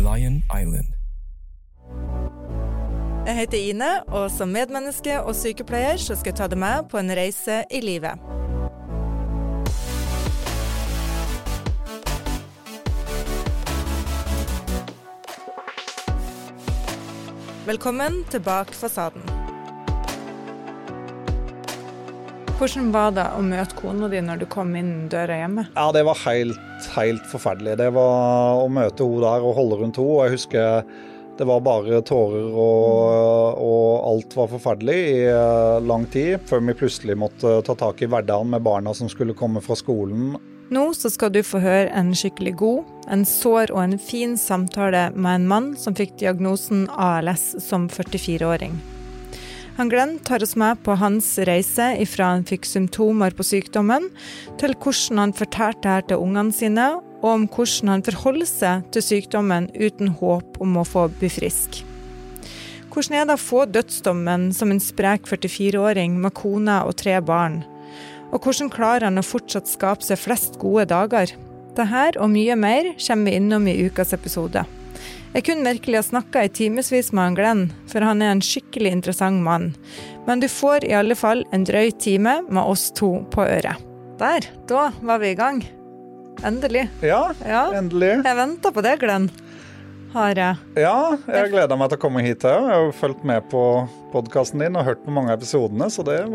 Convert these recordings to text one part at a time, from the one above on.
Lion Island. Jeg heter Ine, og som medmenneske og sykepleier så skal jeg ta deg med på en reise i livet. Velkommen til Bak fasaden. Hvordan var det å møte kona di når du kom inn døra hjemme? Ja, det var helt forferdelig. Det var å møte henne der og holde rundt henne. Og jeg husker det var bare tårer og alt var forferdelig i lang tid, før vi plutselig måtte ta tak i hverdagen med barna som skulle komme fra skolen. Nå så skal du få høre en skikkelig god, en sår og en fin samtale med en mann som fikk diagnosen ALS som 44-åring. Han Glenn tar oss med på hans reise ifra han fikk symptomer på sykdommen, til hvordan han fortalte her til ungene sine, og om hvordan han forholder seg til sykdommen uten håp om å få bli frisk. Hvordan er det å få dødsdommen som en sprek 44-åring med kone og 3 barn? Og hvordan klarer han å fortsatt skape seg flest gode dager? Dette og mye mer kommer vi innom i ukas episode. Jeg kunne virkelig ha snakket i timesvis med han Glenn, for han er en skikkelig interessant mann. Men du får i alle fall en drøy time med oss 2 på øret. Der, da var vi i gang. Endelig. Ja, endelig. Jeg ventet på det, Glenn. Har jeg. Ja, jeg gleder meg til å komme hit her. Jeg har jo fulgt med på podcasten din og hørt på mange episodene, så det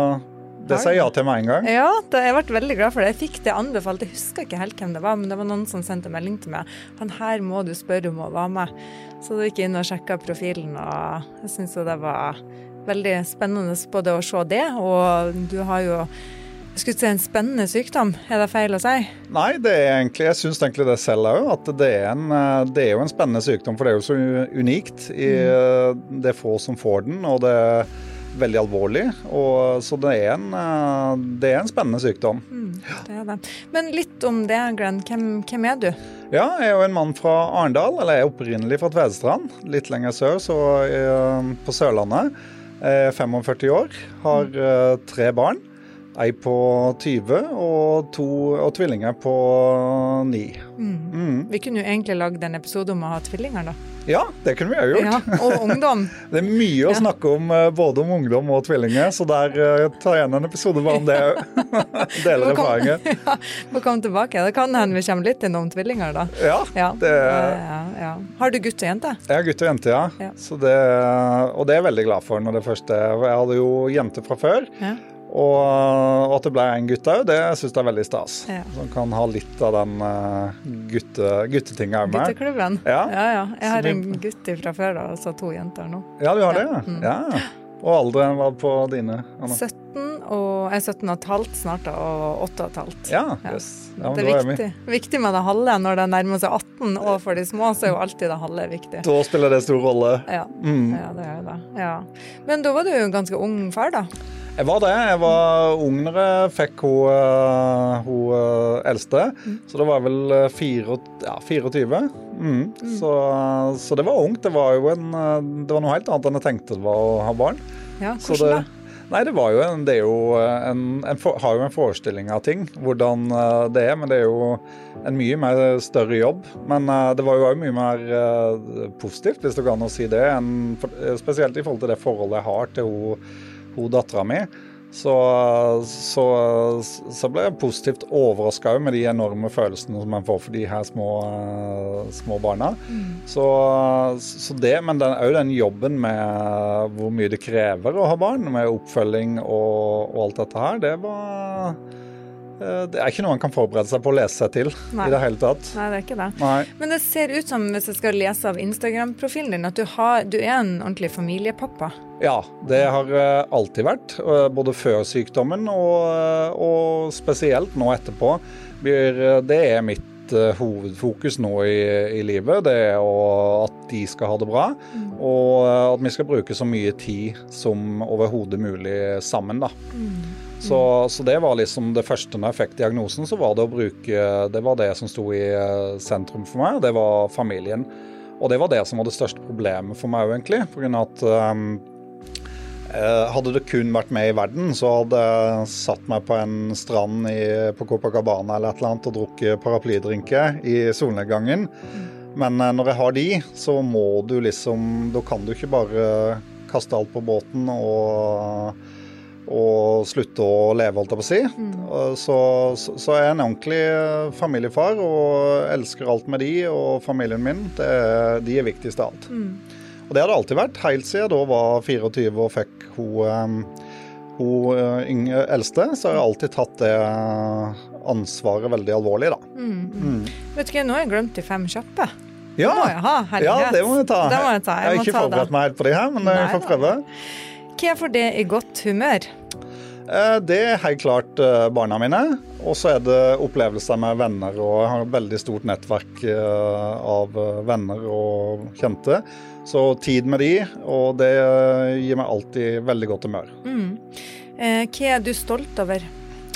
sier ja til meg en gang. Ja, jeg ble veldig glad for det. Jeg fikk det anbefalt. Jeg husker ikke helt hvem det var, men det var noen som sendte melding til meg. Han her må du spørre om å være med. Så jeg gikk inn og sjekket profilen, og jeg synes jo det var veldig spennende både å se det, og du har jo en spennende sykdom. Er det feil å si? Nei, jeg synes egentlig det selv også, at det er jo en spennende sykdom, for det er jo så unikt. Det er få som får den, og det er veldig alvorlig, så det er en spennende sykdom. Det er det. Men litt om det, Glenn. Hvem er du? Ja, jeg er jo en mann fra Arendal, eller jeg er opprinnelig fra Tvedestrand, litt lenger sør, så på Sørlandet. Jeg er 45 år, har 3 barn. Ei på 20 og tvillinger på 9. Vi kunne jo egentlig lagd en episode om å ha tvillinger da. Ja, det kunne vi jo gjort. Ja, og ungdom. Det er mye å snakke om, både om ungdom og tvillinger, så der tar jeg igjen en episode bare om det. Deler erfaringer. Ja, må komme tilbake. Det kan hende vi kommer litt innom tvillinger da. Ja. Har du gutt og jente? Jeg har gutt og jente, ja. Så og det er jeg veldig glad for når det første. Jeg hadde jo jente fra før. Ja. Og at det ble en gutt også, det synes jeg er veldig stas. Ja. Som kan ha litt av den guttetinget med. Gutteklubben? Ja. Jeg har en gutt fra før da, og så 2 jenter nå. Ja, du har det? Ja. Og alderen var på dine? Anna? 17, og jeg er 17,5 snart da, og 8,5. Ja, yes. Ja, det er viktig med det halve når det nærmer seg 18, og for de små så er jo alltid det halve viktig. Da spiller det stor rolle. Ja, det gjør det. Ja. Men da var du jo en ganske ung far da? Jeg var det. Jeg var ung når jeg fikk hun eldste, så det var vel 24. Så det var ungt. Det var noe helt annet enn jeg tenkte det var å ha barn. Ja, hvordan da? Nei, har jo en forestilling av ting, hvordan det er, men det er jo en mye mer større jobb. Men det var jo også mye mer positivt, hvis du kan si det, spesielt i forhold til det forholdet jeg har til hun datteren min. Så ble jeg positivt overrasket med de enorme følelsene som man får for de her små barna. Så det, men også den jobben med hvor mye det krever å ha barn, med oppfølging og alt dette her, det er ikke noe man kan forberede seg på å lese seg til. I det hele tatt. Nei, det er ikke det. Nei. Men det ser ut som, hvis jeg skal lese av Instagram-profilen din, at du er en ordentlig familiepappa. Ja, det har alltid vært, både før sykdommen og spesielt nå etterpå. Det er mitt hovedfokus nå i livet, det er at de skal ha det bra, og at vi skal bruke så mye tid som overhodet mulig sammen da. Så det var liksom det første når jeg fikk diagnosen, så var det det var det som sto i sentrum for meg, det var familien. Og det var det som var det største problemet for meg egentlig, på grunn av at hadde det kun vært med i verden, så hadde jeg satt meg på en strand på Copacabana eller et eller annet og drukket paraplydrinker i solnedgangen. Men når jeg har de, så må du liksom, da kan du ikke bare kaste alt på båten og slutte å leve, holdt jeg på å si. Så jeg en ordentlig familiefar og elsker alt med de og familien min. De viktigst av alt. Og det har det alltid vært, helt siden jeg da var 24 og fikk hun eldste, så har jeg alltid tatt det ansvaret veldig alvorlig da. Vet du hva, nå har jeg glemt de 5 kjappe. Ja, det må jeg ta. Jeg har ikke forberedt meg helt på det her, men jeg får prøve. Hva får det i godt humør? Det helt klart barna mine, og så det opplevelser med venner, og jeg har et veldig stort nettverk av venner og kjente. Så tid med de, og det gir meg alltid veldig godt humør. Hva du stolt over?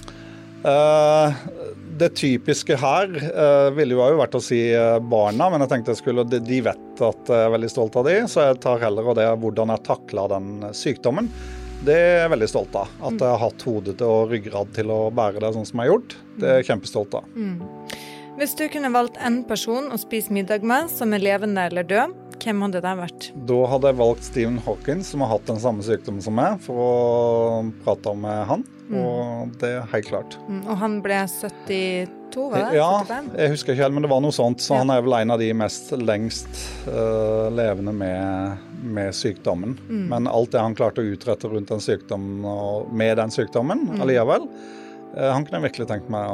Det typiske her ville jo vært å si barna, men jeg tenkte de vet at jeg veldig stolt av de, så jeg tar heller av det hvordan jeg takler den sykdommen. Det jeg veldig stolt av, at jeg har hatt hodet og ryggrad til å bære det sånn som jeg har gjort. Det jeg kjempestolt av. Hvis du kunne valgt en person å spise middag med, som levende eller død, hvem hadde det vært? Da hadde jeg valgt Stephen Hawking, som har hatt den samme sykdommen som meg, for å prate med han. Og det helt klart. Og han ble 72, var det? Ja, 75? jeg husker ikke helt, men det var noe sånt. Så han vel en av de mest lengst levende med sykdommen. Men alt det han klarte å utrette rundt den sykdommen, og med den sykdommen, alligevel, han kunne jeg virkelig tenkt meg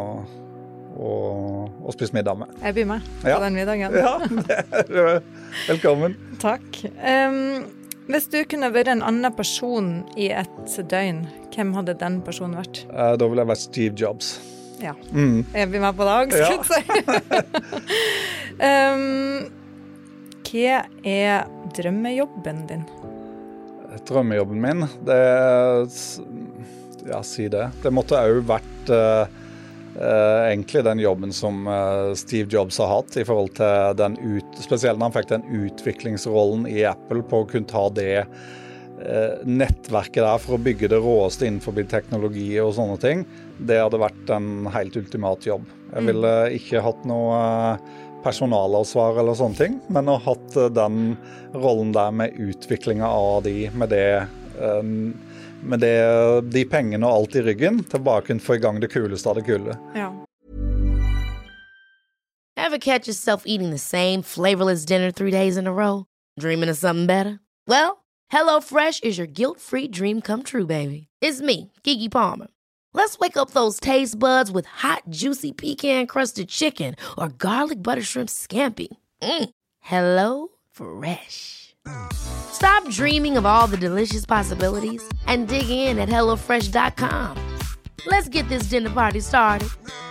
å spise middag med. Jeg blir med på den middagen. Ja, velkommen. Takk. Hvis du kunne vært en annen person i et døgn, hvem hadde den personen vært? Da ville jeg vært Steve Jobs. Ja, jeg blir med på dag, skal jeg si. Hva drømmejobben din? Drømmejobben min, si det. Det måtte jo vært egentlig den jobben som Steve Jobs har hatt i forhold til spesielt når han fikk den utviklingsrollen i Apple på å kunne ta det nettverket der for å bygge det råeste innenfor teknologi og sånne ting. Det hadde vært en helt ultimat jobb. Jeg ville ikke hatt noe personalansvar eller sånne ting, men å hatt den rollen der med utviklingen av med de pengene og alt i ryggen til bare kunne få i gang det kuleste av det kule. Ja. Ever catch yourself eating the same flavorless dinner 3 days in a row? Dreaming of something better? Well, HelloFresh is your guilt-free dream come true, baby. It's me, Keke Palmer. Let's wake up those taste buds with hot, juicy pecan-crusted chicken or garlic butter shrimp scampi. Hello Fresh. Stop dreaming of all the delicious possibilities and dig in at HelloFresh.com. Let's get this dinner party started.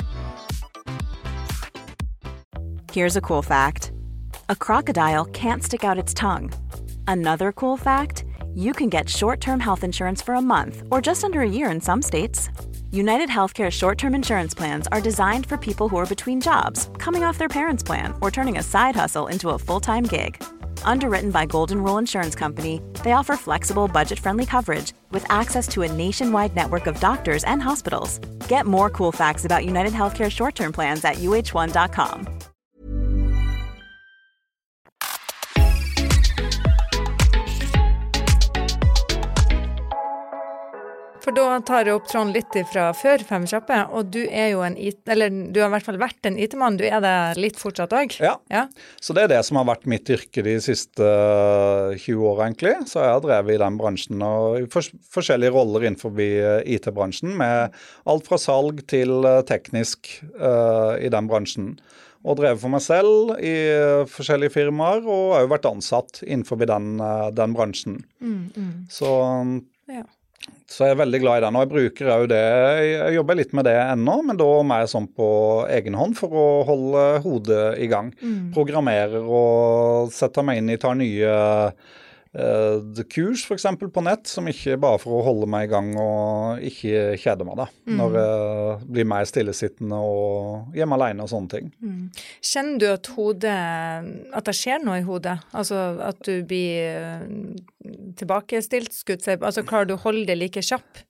Here's a cool fact. A crocodile can't stick out its tongue. Another cool fact, you can get short-term health insurance for a month or just under a year in some states. United Healthcare short-term insurance plans are designed for people who are between jobs, coming off their parents' plan, or turning a side hustle into a full-time gig. Underwritten by Golden Rule Insurance Company, they offer flexible, budget-friendly coverage with access to a nationwide network of doctors and hospitals. Get more cool facts about United Healthcare short-term plans at uh1.com. For da tar jeg opp tråden litt fra før 5 kjappe, og du jo du har i hvert fall vært en IT-mann, du det litt fortsatt også. Ja, så det det som har vært mitt yrke de siste 20 år egentlig, så jeg har drevet i den bransjen, og i forskjellige roller innenfor IT-bransjen, med alt fra salg til teknisk i den bransjen. Og drevet for meg selv i forskjellige firmaer, og har jo vært ansatt innenfor den bransjen. Så jeg veldig glad i den, og jeg bruker jo det, jeg jobber litt med det ennå, men da mer sånn på egen hånd for å holde hodet i gang. Programmerer og setter meg inn i, tar nye kurs for eksempel på nett, som ikke bare for å holde meg i gang og ikke kjede meg da, når jeg blir mer stillesittende og hjemme alene og sånne ting. Kjenner du at det skjer noe i hodet? Altså at du blir tilbakestilt, altså klarer du å holde det like kjapp?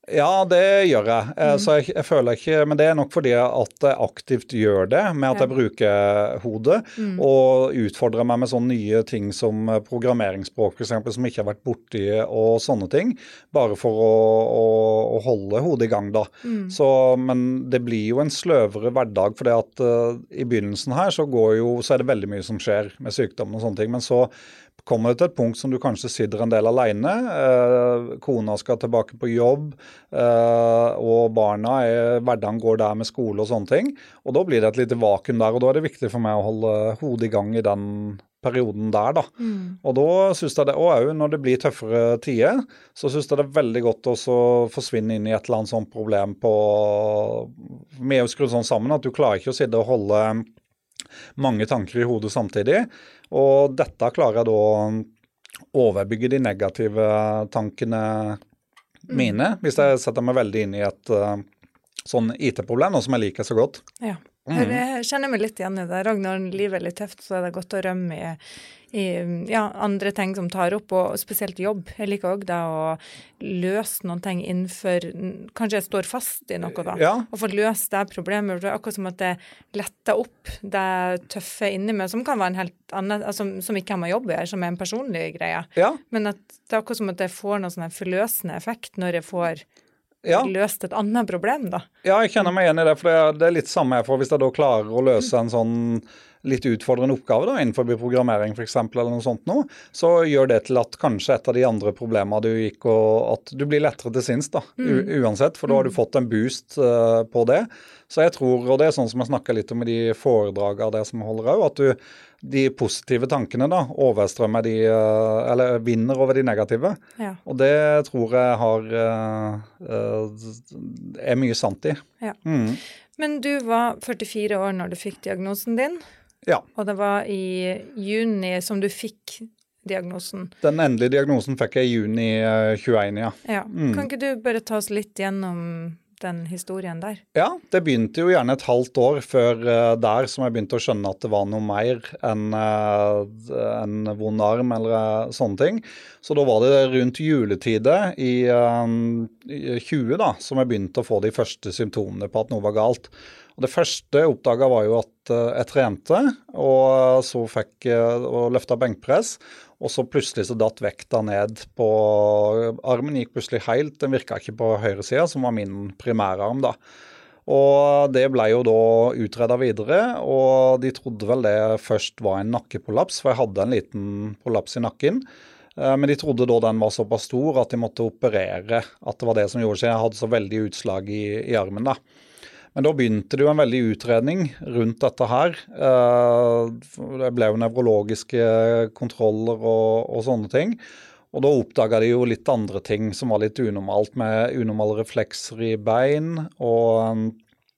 Ja, det gjør jeg. Så jeg føler ikke, men det er nok fordi at jeg aktivt gjør det, med at jeg bruker hodet, og utfordrer meg med sånne nye ting som programmeringsspråk, for eksempel, som jeg ikke har vært borti, og sånne ting, bare for å holde hodet i gang da. Men det blir jo en sløvere hverdag, fordi at i begynnelsen her så er det veldig mye som skjer med sykdommen og sånne ting, men så kommer det til et punkt som du kanskje sitter en del alene, kona skal tilbake på jobb, og hverdagen går der med skole og sånne ting, og da blir det et lite vakuum der, og da er det viktig for meg å holde hodet i gang i den perioden der da. Og da synes jeg det, og også når det blir tøffere tider, så synes jeg det er veldig godt å forsvinne inn i et eller annet sånt problem med å skru sånn sammen, at du klarer ikke å sitte og holde mange tanker i hodet samtidig, og dette klarer jeg da å overbygge de negative tankene mine, hvis jeg setter meg veldig inn i et sånn IT-problem, som jeg liker så godt. Ja, jeg kjenner meg litt igjen i det. Når livet er litt tøft, så er det godt å rømme i andre ting som tar opp, og spesielt jobb. Jeg liker også da å løse noen ting innenfor, kanskje jeg står fast i noe da, og få løst det problemet, for det er akkurat som at det letter opp det tøffe inni meg, som kan være en helt annen, altså, som ikke har med jobb å gjøre, som er en personlig greie. Men at det er akkurat som at jeg får noen sånn forløsende effekt når jeg får løst et annet problem da. Ja, jeg kjenner meg igjen i det, for det er litt samme jeg får hvis jeg da klarer å løse en sånn litt utfordrende oppgave da, innenfor programmering for eksempel, eller noe sånt nå, så gjør det til at kanskje et av de andre problemene du gikk, og at du blir lettere til sinns da, uansett, for da har du fått en boost på det. Så jeg tror, og det er sånn som jeg snakket litt om i de foredragene av det som holder også, at de positive tankene da, overstrømmer eller vinner over de negative. Og det tror jeg er mye sant i. Men du var 44 år når du fikk diagnosen din. Og det var i juni som du fikk diagnosen. Den endelige diagnosen fikk jeg i juni 21, Kan ikke du bare ta oss litt gjennom den historien der? Ja, det begynte jo gjerne et halvt år før der som jeg begynte å skjønne at det var noe mer enn en vond arm eller sånne ting. Så da var det rundt juletide i 20 da, som jeg begynte å få de første symptomene på at noe var galt. Og det første jeg oppdaget var jo at jeg trente, og så fikk jeg løftet benkpress, og så plutselig så datt vekta ned på armen, gikk plutselig helt, den virket ikke på høyre side, som var min primærarm da. Og det ble jo da utredet videre, og de trodde vel det først var en nakkeprolaps, for jeg hadde en liten prolaps i nakken. Men de trodde da den var såpass stor at de måtte operere, at det var det som gjorde seg. Jeg hadde så veldig utslag i armen da. Men da begynte det jo en veldig utredning rundt dette her. Det ble jo nevrologiske kontroller og sånne ting. Og da oppdaget de jo litt andre ting som var litt unormalt, med unormale reflekser i bein, og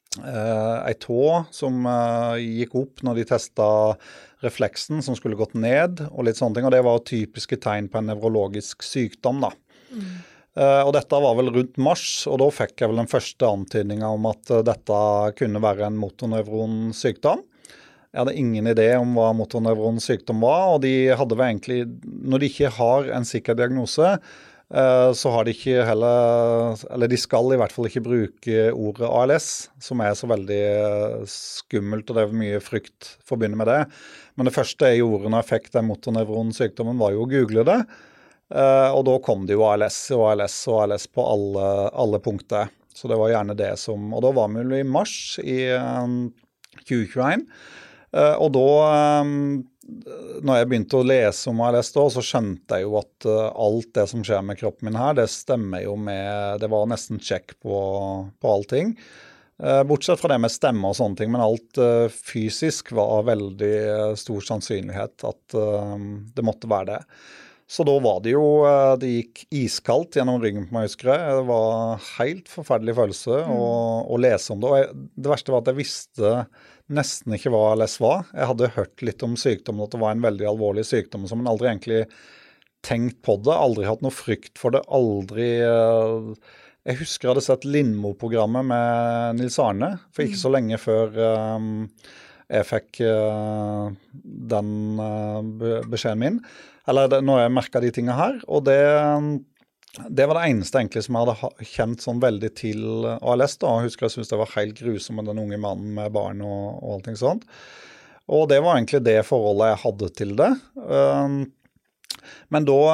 ei tå som gikk opp når de testet refleksen som skulle gått ned, og litt sånne ting. Og det var typiske tegn på en nevrologisk sykdom da. Og dette var vel rundt mars, og da fikk jeg vel den første antydningen om at dette kunne være en motornevron-sykdom. Jeg hadde ingen idé om hva motornevron-sykdom var, og de hadde vel egentlig, når de ikke har en sikker diagnose, så har de ikke heller, eller de skal i hvert fall ikke bruke ordet ALS, som er så veldig skummelt, og det er mye frykt forbundet med det. Men det første jeg gjorde når jeg fikk den motornevron-sykdommen var jo å google det, og da kom det jo ALS på alle punkter. Så det var gjerne det som, og da var vi jo i mars i 2021, og da, når jeg begynte å lese om ALS da, så skjønte jeg jo at alt det som skjer med kroppen min her, det stemmer jo med, det var nesten check på allting. Bortsett fra det med stemme og sånne ting, men alt fysisk var veldig stor sannsynlighet at det måtte være det. Så da var det jo, det gikk iskaldt gjennom ryggen på meg, husker jeg. Det var helt forferdelig følelse å lese om det. Og det verste var at jeg visste nesten ikke hva ALS var. Jeg hadde hørt litt om sykdommen, at det var en veldig alvorlig sykdom, som man aldri egentlig tenkt på det, aldri hatt noe frykt for det, aldri... Jeg husker jeg hadde sett Lindmo-programmet med Nils Arne, for ikke så lenge før jeg fikk den beskjeden min. Eller når jeg merket de tingene her, og det det var det eneste egentlig som jeg hadde kjent sånn veldig til ALS da. Jeg husker jeg syntes det var helt grusomt med den unge mannen med barn og allting sånt. Og det var egentlig det forholdet jeg hadde til det. Men da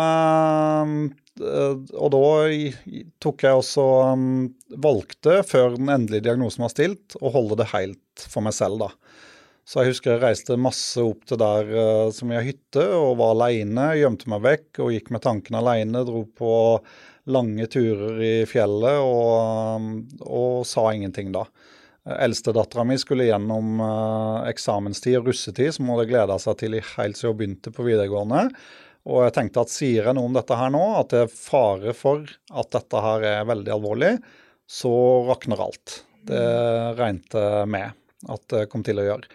tok jeg også valgte, før den endelige diagnosen var stilt, å holde det helt for meg selv da. Så jeg husker jeg reiste masse opp til der som jeg hytte, og var alene, gjemte meg vekk, og gikk med tanken alene, dro på lange turer i fjellet, og sa ingenting da. Eldste datteren min skulle gjennom eksamenstid og russetid, som hun hadde gledet seg til helt siden hun begynte på videregående. Og jeg tenkte at sier jeg noe om dette her nå, at det fare for at dette her veldig alvorlig, så rakner alt. Det regnet med at det kom til å gjøre.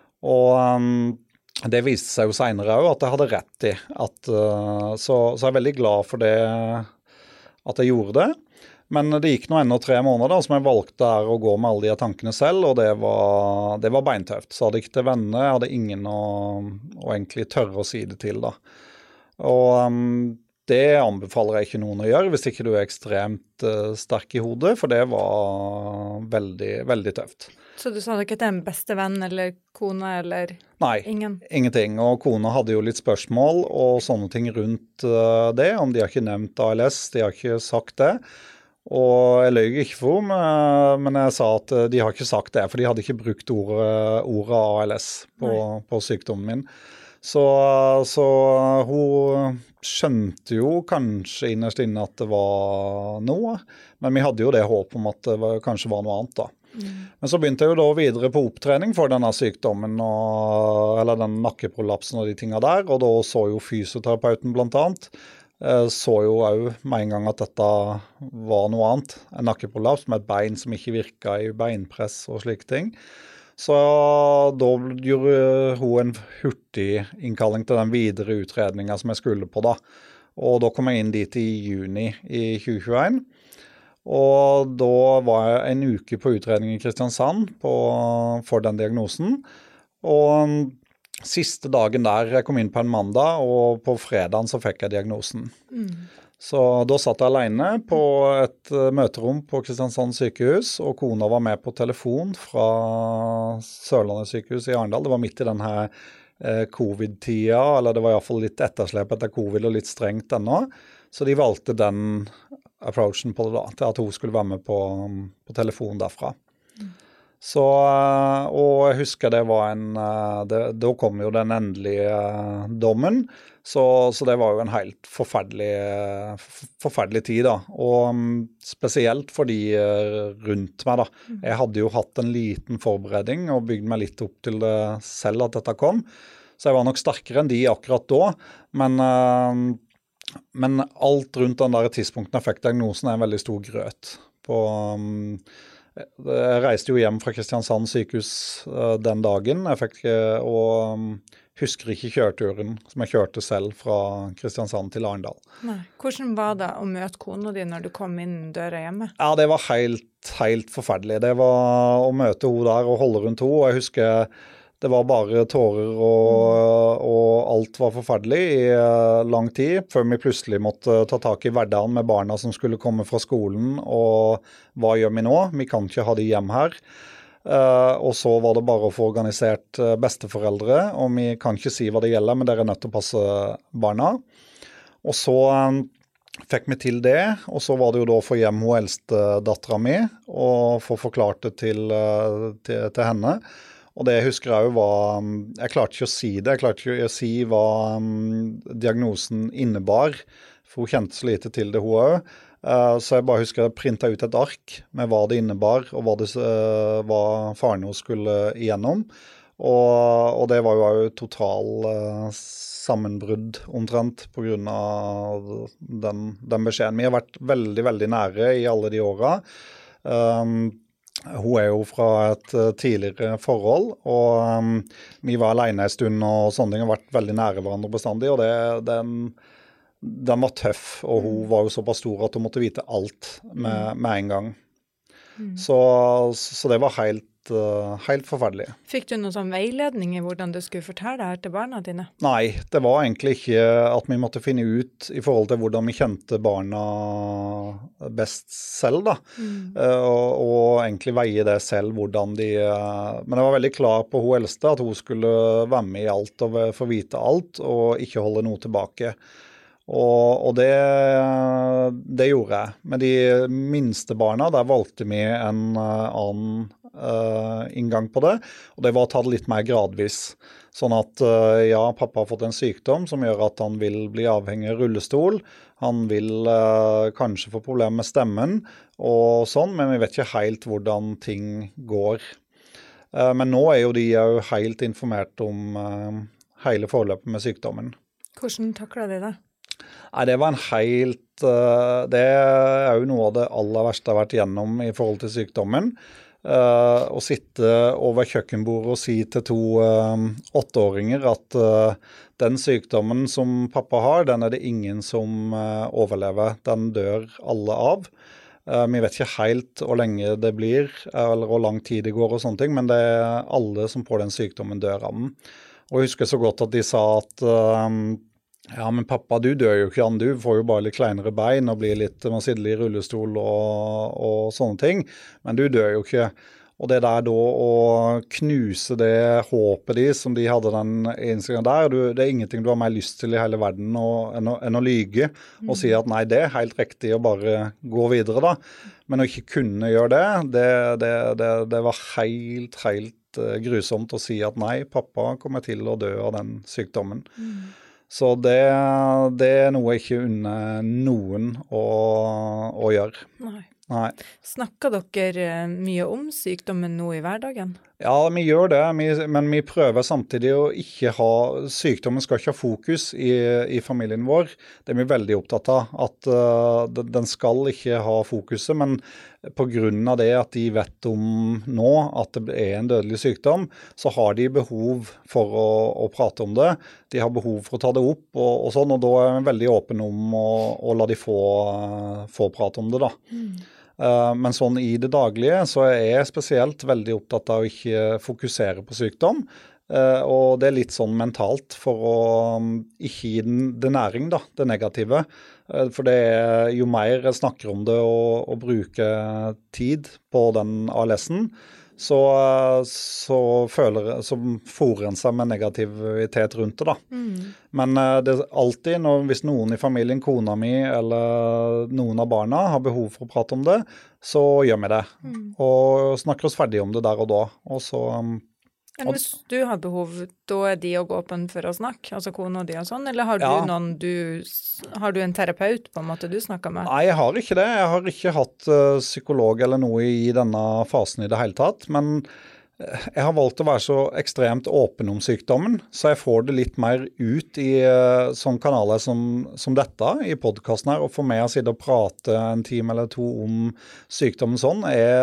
Og det viste seg jo senere også at jeg hadde rett i. Så jeg er veldig glad for det, at jeg gjorde det. Men det gikk nå enda 3 måneder da, som jeg valgte her å gå med alle de tankene selv, og det var beintøft. Så hadde jeg ikke til venner, jeg hadde ingen å egentlig tørre å si det til da. Og det anbefaler jeg ikke noen å gjøre hvis ikke du ekstremt sterk i hodet, for det var veldig, veldig tøft. Så du sa det ikke til en beste venn eller kone eller ingen? Nei, ingenting. Og kona hadde jo litt spørsmål og sånne ting rundt det, om de har ikke nevnt ALS, de har ikke sagt det. Og jeg løy ikke for henne, men jeg sa at de har ikke sagt det, for de hadde ikke brukt ordet ALS på sykdommen min. Så hun skjønte jo kanskje innerst inne at det var noe, men vi hadde jo det håp om at det kanskje var noe annet da. Men så begynte jeg jo da videre på opptrening for denne sykdommen, eller den nakkeprolapsen og de tingene der, og da så jo fysioterapeuten blant annet, så jo også med en gang at dette var noe annet, en nakkeprolaps med et bein som ikke virket i beinpress og slike ting. Så da gjorde hun en hurtig innkalling til den videre utredningen som jeg skulle på da. Og da kom jeg inn dit i juni i 2021. Og da var jeg en uke på utredning i Kristiansand for den diagnosen. Og siste dagen der, jeg kom inn på en mandag, og på fredagen så fikk jeg diagnosen. Så da satt jeg alene på et møterom på Kristiansand sykehus, og kona var med på telefon fra Sørlandet sykehus i Arendal. Det var midt i denne covid-tida, eller det var i hvert fall litt etterslep etter covid og litt strengt ennå. Så de valgte den approachen på det da, til at hun skulle være med på telefon derfra. Så, og jeg husker det var da kom jo den endelige dommen, så det var jo en helt forferdelig tid da, og spesielt for de rundt meg da. Jeg hadde jo hatt en liten forberedning og bygd meg litt opp til det selv at dette kom, så jeg var nok sterkere enn de akkurat da, men alt rundt den der tidspunkten jeg fikk diagnosen en veldig stor grøt Jeg reiste jo hjem fra Kristiansand sykehus den dagen, og husker ikke kjørturen som jeg kjørte selv fra Kristiansand til Arendal. Nei. Hvordan var det å møte kona di når du kom inn døra hjemme? Ja, det var helt forferdelig. Det var å møte henne der og holde rundt henne, og jeg husker det var bare tårer og alt var forferdelig i lang tid, før vi plutselig måtte ta tak i hverdagen med barna som skulle komme fra skolen, og hva gjør vi nå? Vi kan ikke ha de hjem her. Og så var det bare å få organisert besteforeldre, og vi kan ikke si hva det gjelder, men dere er nødt til å passe barna. Og så fikk vi til det, og så var det jo da å få hjem hun eldste datteren min, og få forklart det til henne. Og det jeg husker jeg var, jeg klarte ikke å si det, jeg klarte ikke å si hva diagnosen innebar, for hun kjente så lite til det hun også. Så jeg bare husker jeg printet ut et ark med hva det innebar, og hva faren hun skulle igjennom. Og det var jo total sammenbrudd omtrent på grunn av den beskjeden. Vi har vært veldig, veldig nære i alle de årene. Hun er jo fra et tidligere forhold, og vi var alene en stund, og sånne ting har vært veldig nære hverandre bestandig, og den var tøff, og hun var jo såpass stor at hun måtte vite alt med en gang. Så det var helt forferdelig. Fikk du noen sånn veiledning i hvordan du skulle fortelle det her til barna dine? Nei, det var egentlig ikke at vi måtte finne ut i forhold til hvordan vi kjente barna best selv da. Og egentlig veie det selv, hvordan de... Men jeg var veldig klar på hun eldste, at hun skulle være med i alt og få vite alt, og ikke holde noe tilbake. Og det gjorde jeg. Med de minste barna, der valgte vi en annen inngang på det, og det var å ta det litt mer gradvis. Sånn at, ja, pappa har fått en sykdom som gjør at han vil bli avhengig av rullestol, han vil kanskje få problemer med stemmen og sånn, men vi vet ikke helt hvordan ting går. Men nå jo de jo helt informert om hele forløpet med sykdommen. Hvordan takler de det? Nei, det var det jo noe av det aller verste jeg har vært gjennom i forhold til sykdommen. Å sitte over kjøkkenbordet og si til 2 8-åringer at den sykdommen som pappa har, den det ingen som overlever. Den dør alle av. Vi vet ikke helt hvor lenge det blir, eller hvor lang tid det går og sånne ting, men det alle som får den sykdommen dør av den. Og jeg husker så godt at de sa at ja, men pappa, du dør jo ikke an, du får jo bare litt kleinere bein og blir litt, man sitter i rullestol og sånne ting, men du dør jo ikke. Og det der da å knuse det håpet som de hadde den innstillingen der, det ingenting du har mer lyst til i hele verden enn å lyge og si at nei, det helt riktig å bare gå videre da. Men å ikke kunne gjøre det var helt grusomt å si at nei, pappa kommer til å dø av den sykdommen. Så det noe jeg ikke unner noen å gjøre. Nei. Snakker dere mye om sykdommen nå i hverdagen? Ja, vi gjør det, men vi prøver samtidig å ikke ha, sykdommen skal ikke ha fokus i familien vår. Det vi veldig opptatt av, at den skal ikke ha fokuset, men på grunn av det at de vet om nå at det en dødelig sykdom, så har de behov for å prate om det. De har behov for å ta det opp og sånn, og da vi veldig åpne om å la de få prate om det da. Men sånn i det daglige så jeg spesielt veldig opptatt av å ikke fokusere på sykdom, og det litt sånn mentalt for å ikke gi det næring da, det negative, for det jo mer jeg snakker om det og bruker tid på den ALS-en, så forer en seg med negativitet rundt det da. Men det alltid, hvis noen i familien, kona mi eller noen av barna har behov for å prate om det, så gjør vi det. Og snakker oss ferdig om det der og da. Og så... Men hvis du har behov, da de også åpen for å snakke, altså kona og de og sånn, eller har du har du en terapeut på en måte du snakker med? Nei, jeg har ikke det. Jeg har ikke hatt psykolog eller noe i denne fasen i det hele tatt, men jeg har valgt å være så ekstremt åpen om sykdommen, så jeg får det litt mer ut i sånne kanaler som dette, i podcasten her, og for meg å sitte og prate en time eller 2 om sykdommen sånn,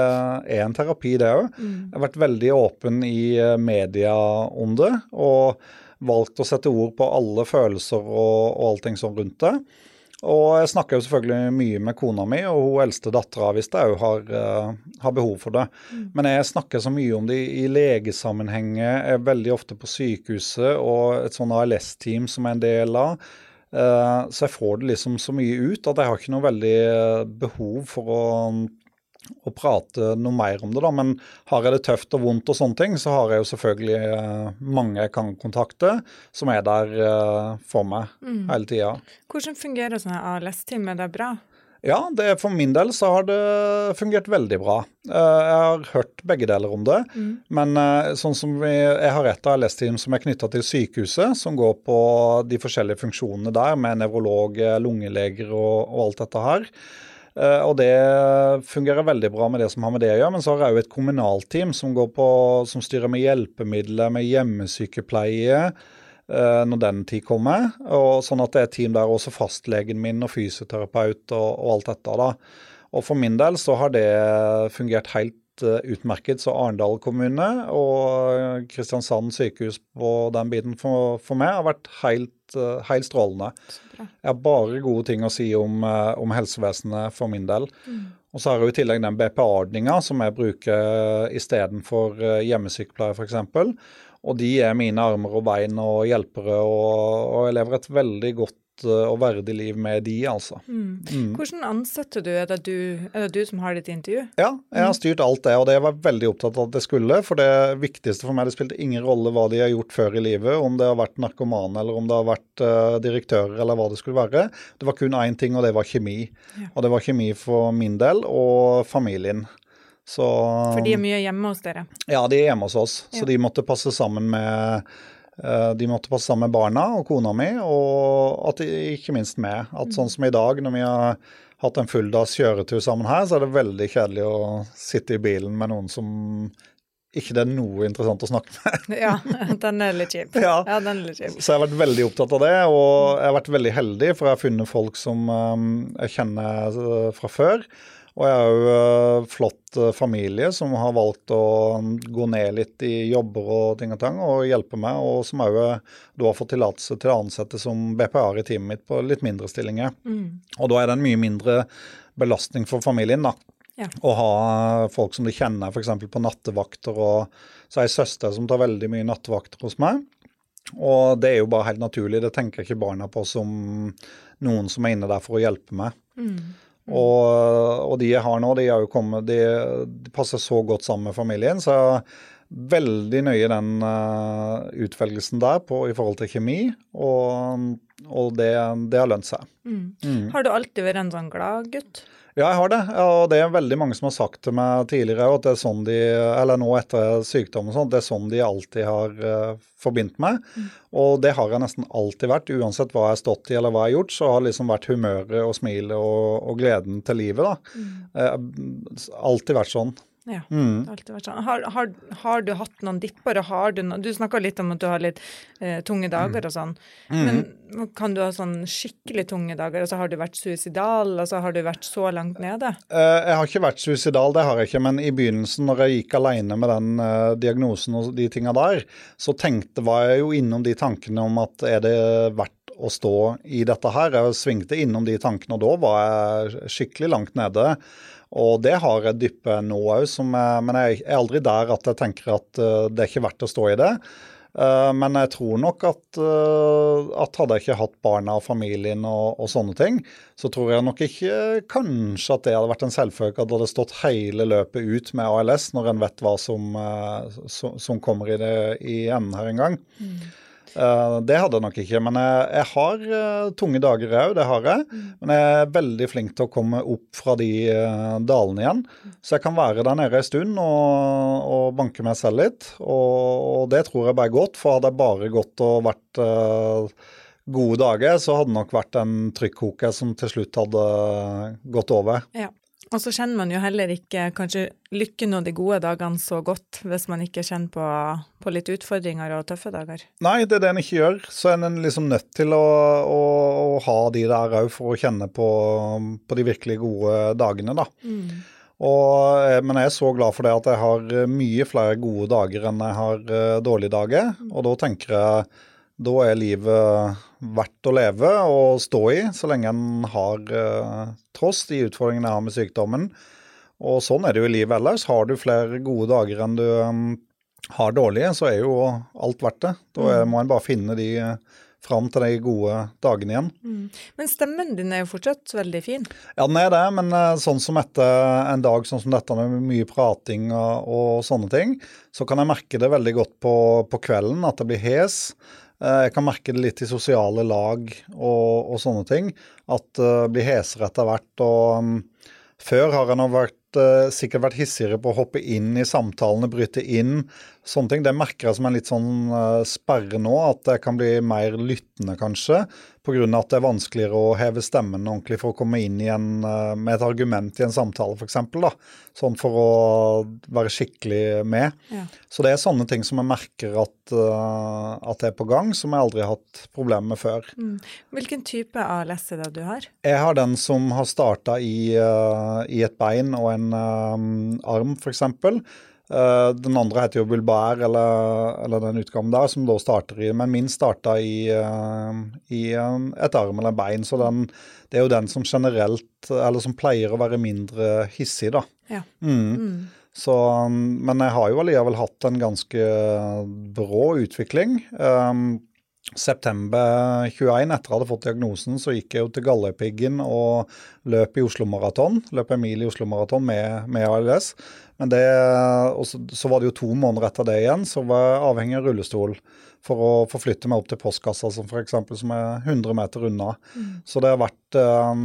en terapi det også. Jeg har vært veldig åpen i media om det, og valgt å sette ord på alle følelser og allting sånn rundt det. Og jeg snakker jo selvfølgelig mye med kona mi, og hun eldste dattera hvis det også har behov for det. Men jeg snakker så mye om det i legesammenhenger, jeg veldig ofte på sykehuset, og et sånn ALS-team som en del av. Så jeg får det liksom så mye ut, at jeg har ikke noe veldig behov for å prate noe mer om det da, men har jeg det tøft og vondt og sånne ting, så har jeg jo selvfølgelig mange jeg kan kontakte, som der for meg hele tiden. Hvordan fungerer sånne ALS-team? Det bra? Ja, for min del så har det fungert veldig bra. Jeg har hørt begge deler om det, men sånn som jeg har et ALS-team som knyttet til sykehuset, som går på de forskjellige funksjonene der, med nevrolog, lungeleger og alt dette her. Og det fungerer veldig bra med det som har med det å gjøre, men så har jeg jo et kommunalteam som styrer med hjelpemidler, med hjemmesykepleie, når den tid kommer, og sånn at det et team der også fastlegen min og fysioterapeut og alt dette da. Og for min del så har det fungert helt utmerket, så Arendal kommune og Kristiansand sykehus på den biten for meg har vært helt strålende. Jeg har bare gode ting å si om helsevesenet for min del. Og så har jeg jo i tillegg den BPA-ordningen som jeg bruker i stedet for hjemmesykepleier for eksempel. Og de mine armer og bein og hjelpere, og jeg lever et veldig godt og verdig liv med de, altså. Hvordan ansetter du? Er det du som har ditt intervju? Ja, jeg har styrt alt det, og det var jeg veldig opptatt av at det skulle, for det viktigste for meg, det spilte ingen rolle hva de har gjort før i livet, om det har vært narkoman, eller om det har vært direktører, eller hva det skulle være. Det var kun én ting, og det var kjemi. Ja. Og det var kjemi for min del, og familien. Så, for de mye hjemme hos dere? Ja, de hjemme hos oss, så de måtte passe sammen med barna og kona mi, og at ikke minst meg. At sånn som i dag, når vi har hatt en fulldags kjøretur sammen her, så er det veldig kjedelig å sitte i bilen med noen som ikke det er noe interessant å snakke med. Ja, den er litt kjip. Ja, den er litt kjip. Så jeg har vært veldig opptatt av det, og jeg har vært veldig heldig, for jeg har funnet folk som jeg kjenner fra før. Og jeg har jo flott familie som har valgt å gå ned litt i jobber og ting og tang, og hjelpe meg, og som også da har fått tillatelse til å ansette som BPA i teamet mitt på litt mindre stillinger. Og da er det en mye mindre belastning for familien da. Ja. Å ha folk som de kjenner for eksempel på nattevakter, og så har jeg søster som tar veldig mye nattevakter hos meg. Og det er jo bare helt naturlig, det tenker ikke barna på som noen som er inne der for å hjelpe meg. Og de jeg har nå, de har jo kommet, de passer så godt sammen med familien, så veldig nøye den utvelgelsen der i forhold til kjemi, og det har lønt seg. Har du alltid vært en sånn glad gutt? Ja, jeg har det, og det er veldig mange som har sagt til meg tidligere, at det er sånn eller nå etter sykdom og sånt, det er sånn de alltid har forbindt meg, og det har jeg nesten alltid vært, uansett hva jeg har stått i eller hva jeg har gjort, så har det liksom vært humøret og smilet og gleden til livet da. Alltid vært sånn. Ja, alltid vært sånn. Har du hatt noen dipper, og du snakket litt om at du har litt tunge dager og sånn, men kan du ha sånn skikkelig tunge dager, altså har du vært suicidal, altså har du vært så langt nede? Jeg har ikke vært suicidal, det har jeg ikke, men i begynnelsen når jeg gikk alene med den diagnosen og de tingene der, så var jeg jo innom de tankene om at er det verdt å stå i dette her. Jeg svingte innom de tankene, og da var jeg skikkelig langt nede. Og det har jeg dyppet nå også, men jeg er aldri der at jeg tenker at det er ikke verdt å stå i det. Men jeg tror nok at hadde jeg ikke hatt barna og familien og sånne ting, så tror jeg nok ikke kanskje at det hadde vært en selvfølge at det hadde stått hele løpet ut med ALS når en vet hva som kommer i enden her en gang. Det hadde jeg nok ikke, men jeg har tunge dager også, det har jeg, men jeg er veldig flink til å komme opp fra de dalene igjen, så jeg kan være der nede en stund og banke meg selv litt, og det tror jeg bare er godt, for hadde jeg bare gått og vært gode dager, så hadde det nok vært en trykkoke som til slutt hadde gått over. Ja. Og så kjenner man jo heller ikke kanskje lykken og de gode dagene så godt hvis man ikke kjenner på litt utfordringer og tøffe dager. Nei, det er det en ikke gjør. Så er en liksom nødt til å ha de der også for å kjenne på de virkelig gode dagene da. Men jeg er så glad for det at jeg har mye flere gode dager enn jeg har dårlige dager. Og da tenker jeg, da er livet verdt å leve og stå i, så lenge en har tross de utfordringene jeg har med sykdommen. Og sånn er det jo i livet ellers. Har du flere gode dager enn du har dårlige, så er jo alt verdt det. Da må en bare finne de fram til de gode dagene igjen. Men stemmen din er jo fortsatt veldig fin. Ja, den er det, men sånn som etter en dag sånn som dette med mye prating og sånne ting, så kan jeg merke det veldig godt på kvelden, at det blir hes. Jeg kan merke det litt i sosiale lag og sånne ting, at det blir hesere etter hvert, og før har jeg nå sikkert vært hissigere på å hoppe inn i samtalene, bryte inn, sånne ting. Det merker jeg som en litt sånn sperre nå, at jeg kan bli mer lyttende kanskje, på grunn av at det er vanskeligere å heve stemmen ordentlig for å komme inn med et argument i en samtale for eksempel da, sånn for å være skikkelig med. Ja. Så det er sånne ting som jeg merker at det er på gang, som jeg aldri har hatt problemer med før. Hvilken type ALS er det du har? Jeg har den som har startet i et bein og en arm for eksempel, Den andre heter jo Bulbær, eller den utgaven der, som da starter men min startet i et arm eller en bein, så det er jo den som generelt, eller som pleier å være mindre hissig da. Ja. Så, men jeg har jo alligevel hatt en ganske brå utvikling. September 21, etter jeg hadde fått diagnosen, så gikk jeg jo til Galdhøpiggen og løp i Oslo Maraton, løp en mil i Oslo Maraton med ALS. Men så var det jo 2 måneder etter det igjen, så var jeg avhengig av rullestol for å forflytte meg opp til postkassa, som for eksempel som 100 meter unna. Så det har vært,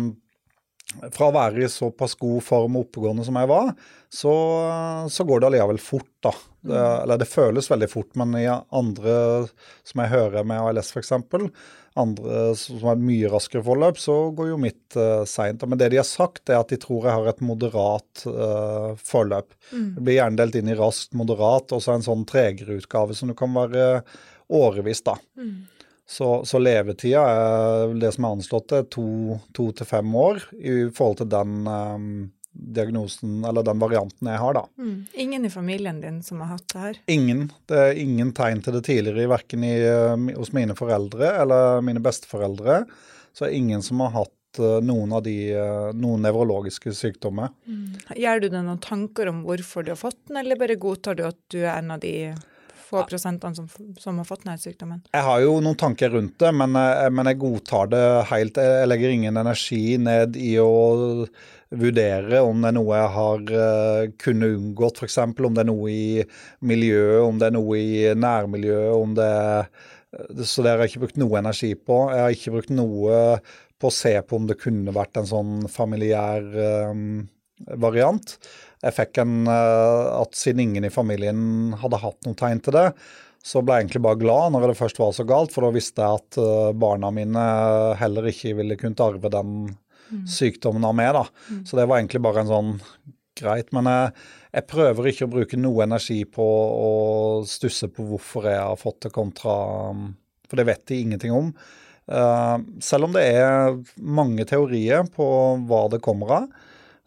fra å være i såpass god form og oppegående som jeg var, så går det alligevel fort da. Eller det føles veldig fort, men i andre som jeg hører med ALS for eksempel, andre som har et mye raskere forløp, så går jo mitt sent. Men det de har sagt at de tror jeg har et moderat forløp. Det blir gjerne delt inn i raskt, moderat, og så en sånn tregere utgave som du kan være årevis da. Så levetida det som anslått 2 til 5 år i forhold til den diagnosen, eller den varianten jeg har da. Ingen i familien din som har hatt det her? Ingen. Det er ingen tegn til det tidligere, hverken hos mine foreldre eller mine besteforeldre. Så er ingen som har hatt noen nevrologiske sykdommer. Gjør du deg noen tanker om hvorfor du har fått den, eller bare godtar du at du en av de få prosentene som har fått denne sykdommen? Jeg har jo noen tanker rundt det, men jeg godtar det helt. Jeg legger ingen energi ned i å vurdere om det er noe jeg har kunnet unngått, for eksempel om det er noe i miljøet, om det er noe i nærmiljøet, så det har jeg ikke brukt noe energi på. Jeg har ikke brukt noe på å se på om det kunne vært en sånn familiær variant. Jeg fikk at siden ingen i familien hadde hatt noen tegn til det, så ble jeg egentlig bare glad når det først var så galt, for da visste jeg at barna mine heller ikke ville kunnet arve den sykdommen av meg da. Så det var egentlig bare en sånn greit, men jeg prøver ikke å bruke noe energi på å stusse på hvorfor jeg har fått det kontra, for det vet jeg ingenting om. Selv om det er mange teorier på hva det kommer av,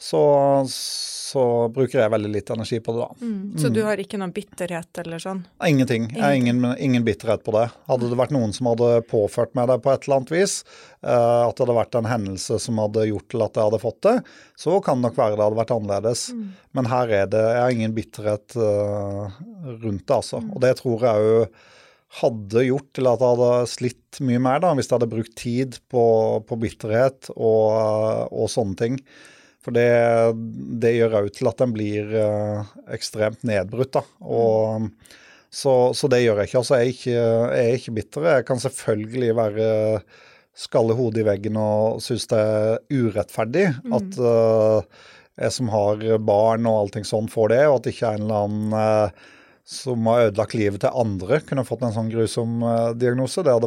så bruker jeg veldig litt energi på det da. Så du har ikke noen bitterhet eller sånn? Ingenting. Jeg har ingen bitterhet på det. Hadde det vært noen som hadde påført meg det på et eller annet vis, at det hadde vært en hendelse som hadde gjort til at jeg hadde fått det, så kan det nok være det hadde vært annerledes. Men her jeg har ingen bitterhet rundt det altså. Og det tror jeg jo hadde gjort til at jeg hadde slitt mye mer da, hvis jeg hadde brukt tid på bitterhet og sånne ting. For det gjør jo til at den blir ekstremt nedbrutt da. Og, så det gjør jeg ikke. Altså, jeg er ikke bitter. Jeg kan selvfølgelig være skalle hodet i veggen og synes det er urettferdig at jeg som har barn og allting sånn får det, og at ikke en eller annen som har ødelagt livet til andre kunne fått en sånn grusom diagnose. Det hadde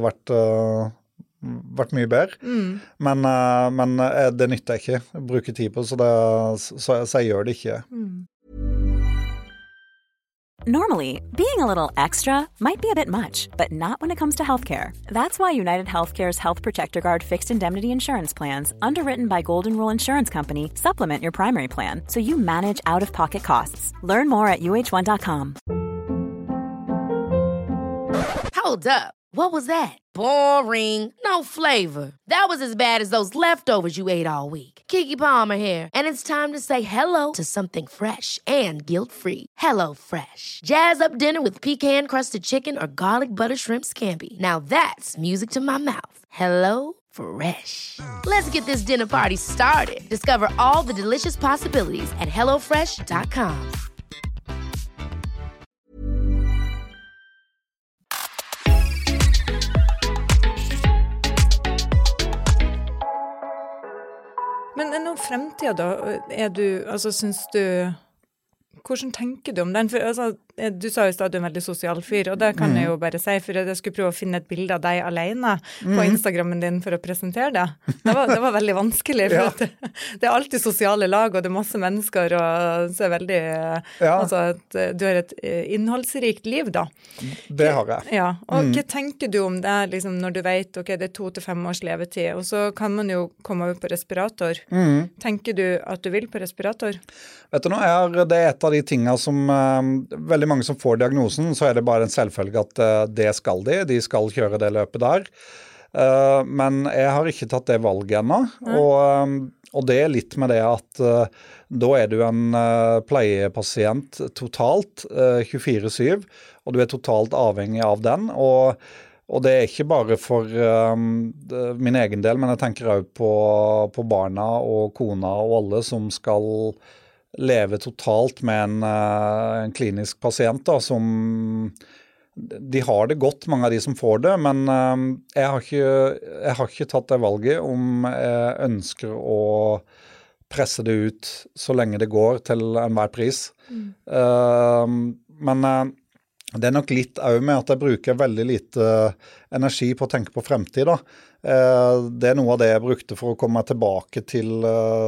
vært mye bedre, men det nytter jeg ikke å bruke tid på, så jeg gjør det ikke. Normally, being a little extra might be a bit much, but not when it comes to healthcare. That's why United Healthcare's Health Protector Guard fixed indemnity insurance plans, underwritten by Golden Rule Insurance Company, supplement your primary plan so you manage out-of-pocket costs. Learn more at uh1.com. Hold up. What was that? Boring. No flavor. That was as bad as those leftovers you ate all week. Keke Palmer here, and it's time to say hello to something fresh and guilt-free. Hello Fresh. Jazz up dinner with pecan-crusted chicken or garlic butter shrimp scampi. Now that's music to my mouth. Hello Fresh. Let's get this dinner party started. Discover all the delicious possibilities at hellofresh.com. Men nå fremtiden da, synes du, hvordan tenker du om den? For du sa jo at du en veldig sosial fyr, og det kan jeg jo bare si, for jeg skulle prøve å finne et bilde av deg alene på Instagrammen din for å presentere det. Det var veldig vanskelig, for at det alltid sosiale lag, og det masse mennesker, og så veldig, altså at du har et innholdsrikt liv da. Det har jeg. Ja, og hva tenker du om det, liksom, når du vet, ok, det 2 til 5 års levetid, og så kan man jo komme over på respirator. Tenker du at du vil på respirator? Vet du nå, det et av de tingene som veldig mange som får diagnosen, så det bare en selvfølge at det skal de skal kjøre det løpet der. Men jeg har ikke tatt det valget ennå, og det litt med det at da du en pleiepasient totalt 24/7, og du totalt avhengig av den, og det ikke bare for min egen del, men jeg tenker også på barna og kona og alle som skal leve totalt med en klinisk pasient da, som de har det godt, mange av de som får det, men jeg har ikke tatt det valget om jeg ønsker å presse det ut så lenge det går til enhver pris. Men det nok litt også med at jeg bruker veldig lite energi på å tenke på fremtid da. Det noe av det jeg brukte for å komme tilbake til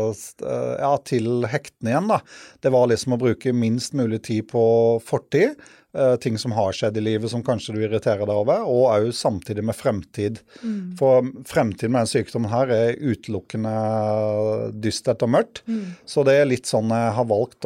hektene igjen da. Det var liksom å bruke minst mulig tid på fortid, ting som har skjedd i livet som kanskje du irriterer deg over, og også samtidig med fremtid. For fremtiden med den sykdommen her utelukkende dystert og mørkt, så det litt sånn jeg har valgt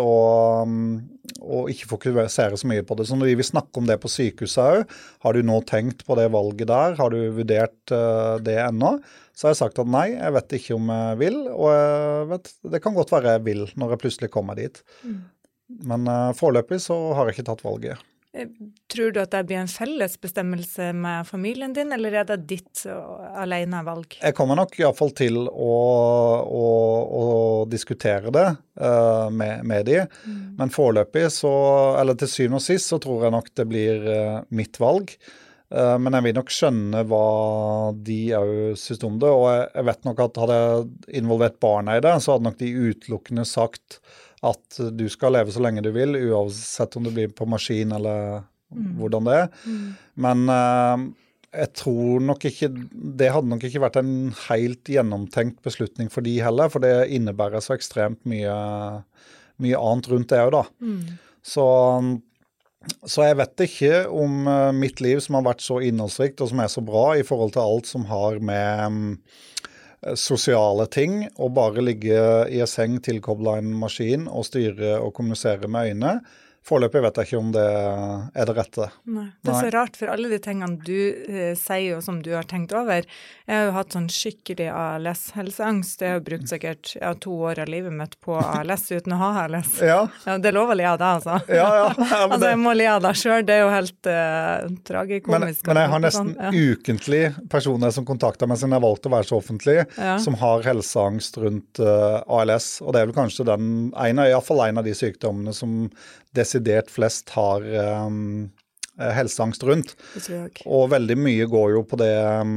å ikke fokusere så mye på det. Så når vi vil snakke om det på sykehuset også, har du nå tenkt på det valget der? Har du vurdert det ennå? Så har jeg sagt at nei, jeg vet ikke om jeg vil, og det kan godt være jeg vil når jeg plutselig kommer dit. Men foreløpig så har jeg ikke tatt valget. Tror du at det blir en felles bestemmelse med familien din, eller det ditt alene valg? Jeg kommer nok I hvert fall til å diskutere det med de, men foreløpig så, eller til syvende og sist, så tror jeg nok det blir mitt valg. Men jeg vil nok skjønne hva de synes om det, og jeg vet nok at hadde jeg involvert barna I det, så hadde nok de utelukkende sagt at du skal leve så lenge du vil, uansett om det blir på maskin eller hvordan det Men jeg tror nok ikke, det hadde nok ikke vært en helt gjennomtenkt beslutning for de heller, for det innebærer så ekstremt mye annet rundt det også da. Så jeg vet ikke om mitt liv som har vært så innholdsrikt og som så bra I forhold til alt som har med sosiale ting, og bare ligge I en seng tilkoblet en maskin og styre og kommunisere med øynene. Foreløpig vet jeg ikke om det det rette. Nei. Det så rart, for alle de tingene du sier og som du har tenkt over. Jeg har jo hatt sånn skikkelig ALS-helseangst. Jeg har brukt sikkert 2 år av livet mitt på ALS uten å ha ALS. Ja, det lover å le av det, altså. Ja, altså, jeg må le av det selv. Det jo helt tragikomisk. Men jeg har nesten ukentlig personer som kontakter meg siden jeg valgte å være så offentlig, som har helseangst rundt ALS, og det vel kanskje I hvert fall en av de sykdommene som desidert flest har helseangst rundt. Og veldig mye går jo på det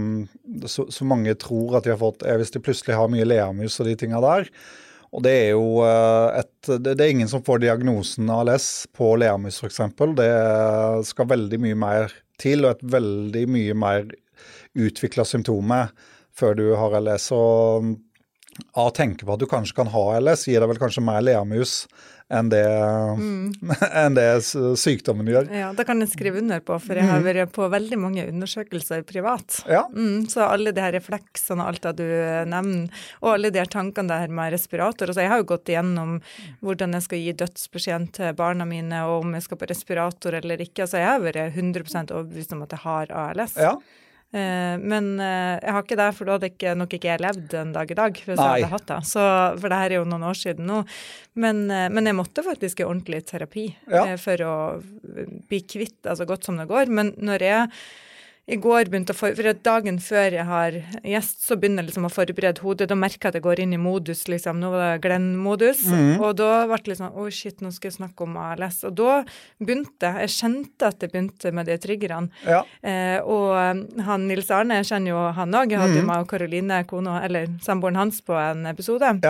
så mange tror at de har fått, hvis de plutselig har mye leamus og de tingene der. Og det jo det ingen som får diagnosen ALS på leamus for eksempel. Det skal veldig mye mer til, og et veldig mye mer utviklet symptomer før du har ALS. Og å tenke på at du kanskje kan ha ALS gir deg vel kanskje mer leamus enn det sykdommen gjør. Ja, det kan jeg skrive under på, for jeg har vært på veldig mange undersøkelser privat. Ja. Så alle de her refleksene og alt det du nevner, og alle de her tankene der med respirator, så jeg har jo gått igjennom hvordan jeg skal gi dødsbeskjed til barna mine, og om jeg skal på respirator eller ikke, så jeg har vært 100% overbevist om at jeg har ALS. Ja. Men jeg har ikke det, for da hadde nok ikke jeg levd en dag I dag hvis jeg hadde hatt det. Så, for det her jo noen år siden nå. Men jeg måtte faktisk I ordentlig terapi for å bli kvitt, altså godt som det går. Men når jeg I går begynte for dagen før jeg har gjest, så begynner jeg liksom å forberede hodet. Da merker jeg at jeg går inn I modus, liksom. Nå var det Glenn-modus. Og da ble det liksom, shit, nå skal jeg snakke om ALS. Og da begynte jeg kjente at jeg begynte med de triggerne. Ja. Og han Nils Arne, jeg kjenner jo han også. Jeg hadde jo meg og Karoline, kona, eller samboeren hans på en episode. Ja.